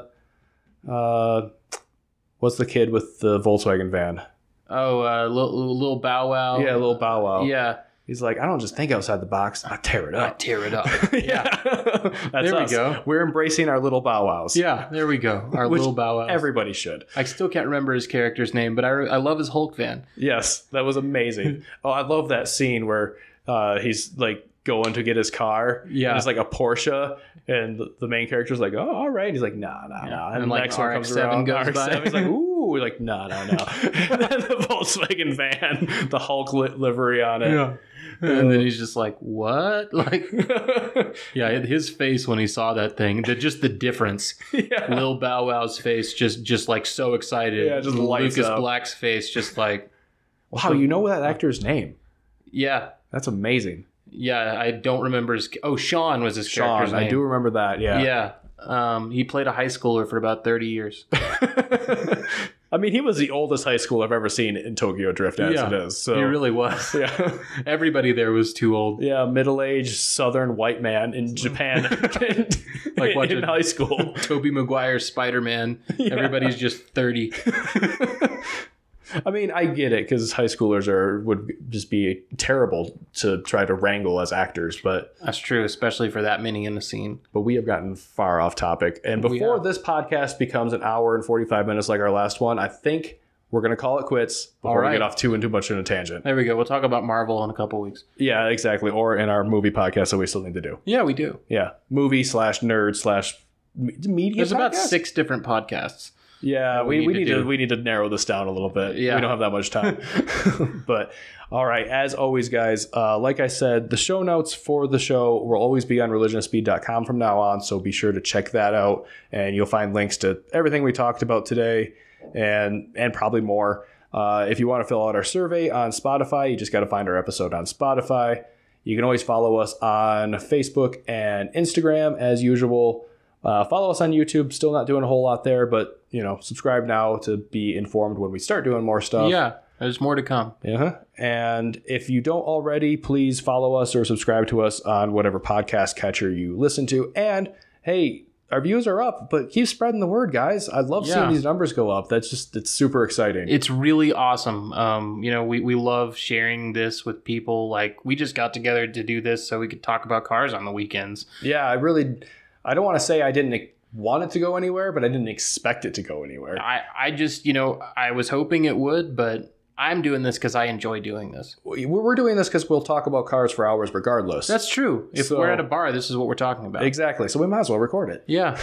what's the kid with the Volkswagen van? Oh, Lil Bow Wow. Yeah, Lil Bow Wow. Yeah. He's like, I don't just think outside the box. I tear it up. Yeah. That's there us. We go. We're embracing our little Bow Wows. Yeah, there we go. Our little Bow Wows. Everybody should. I still can't remember his character's name, but I love his Hulk van. Yes, that was amazing. Oh, I love that scene where he's like going to get his car. Yeah. And it's like a Porsche. And the main character's like, oh, all right. He's like, nah. And like next one comes around. Goes RX-7 by. He's like, ooh. We're like, no. And then the Volkswagen van, the Hulk livery on it. Yeah. And then he's just like, what? Like, yeah, his face when he saw that thing, just the difference. Yeah. Lil Bow Wow's face just like so excited. Yeah, just lights Lucas up. Black's face just like. Wow, you know that actor's name? Yeah. That's amazing. Yeah, I don't remember his... Oh, Sean was his character's name. I do remember that, yeah. Yeah. He played a high schooler for about 30 years. I mean, he was the oldest high school I've ever seen in Tokyo Drift as it is. So. He really was. Yeah. Everybody there was too old. Yeah, middle-aged southern white man in Japan like in high school. Tobey Maguire Spider-Man. Yeah. Everybody's just 30. I mean, I get it because high schoolers would just be terrible to try to wrangle as actors, but that's true, especially for that many in the scene. But we have gotten far off topic, and before this podcast becomes an hour and 45 minutes like our last one, I think we're going to call it quits before we get off too much in a tangent. There we go. We'll talk about Marvel in a couple weeks. Yeah, exactly. Or in our movie podcast that we still need to do. Yeah, we do. Yeah, movie/nerd/media. There's about 6 different podcasts. Yeah, we need to narrow this down a little bit. Yeah. We don't have that much time. But all right, as always, guys, like I said, the show notes for the show will always be on religionouspeed.com from now on, so be sure to check that out, and you'll find links to everything we talked about today and probably more. If you want to fill out our survey on Spotify, you just got to find our episode on Spotify. You can always follow us on Facebook and Instagram as usual. Follow us on YouTube. Still not doing a whole lot there, but subscribe now to be informed when we start doing more stuff. Yeah, there's more to come. Uh-huh. And if you don't already, please follow us or subscribe to us on whatever podcast catcher you listen to. And hey, our views are up, but keep spreading the word, guys. I love seeing these numbers go up. It's super exciting. It's really awesome. We love sharing this with people. Like, we just got together to do this so we could talk about cars on the weekends. Yeah, I don't want to say I didn't want it to go anywhere, but I didn't expect it to go anywhere. I just, I was hoping it would, but I'm doing this because I enjoy doing this. We're doing this because we'll talk about cars for hours regardless. That's true. If we're at a bar, this is what we're talking about. Exactly. So we might as well record it. Yeah.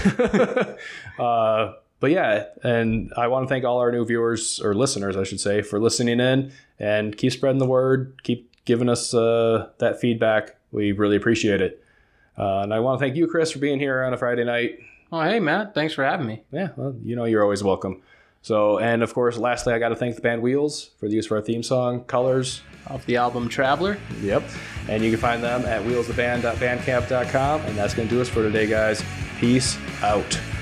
But yeah, and I want to thank all our new viewers, or listeners, I should say, for listening in, and keep spreading the word. Keep giving us that feedback. We really appreciate it. And I want to thank you, Chris, for being here on a Friday night. Oh, hey, Matt. Thanks for having me. Yeah, well, you're always welcome. So, and of course, lastly, I got to thank the band Wheels for the use of our theme song, Colors. Off the album Traveler. Yep. And you can find them at wheelstheband.bandcamp.com. And that's going to do us for today, guys. Peace out.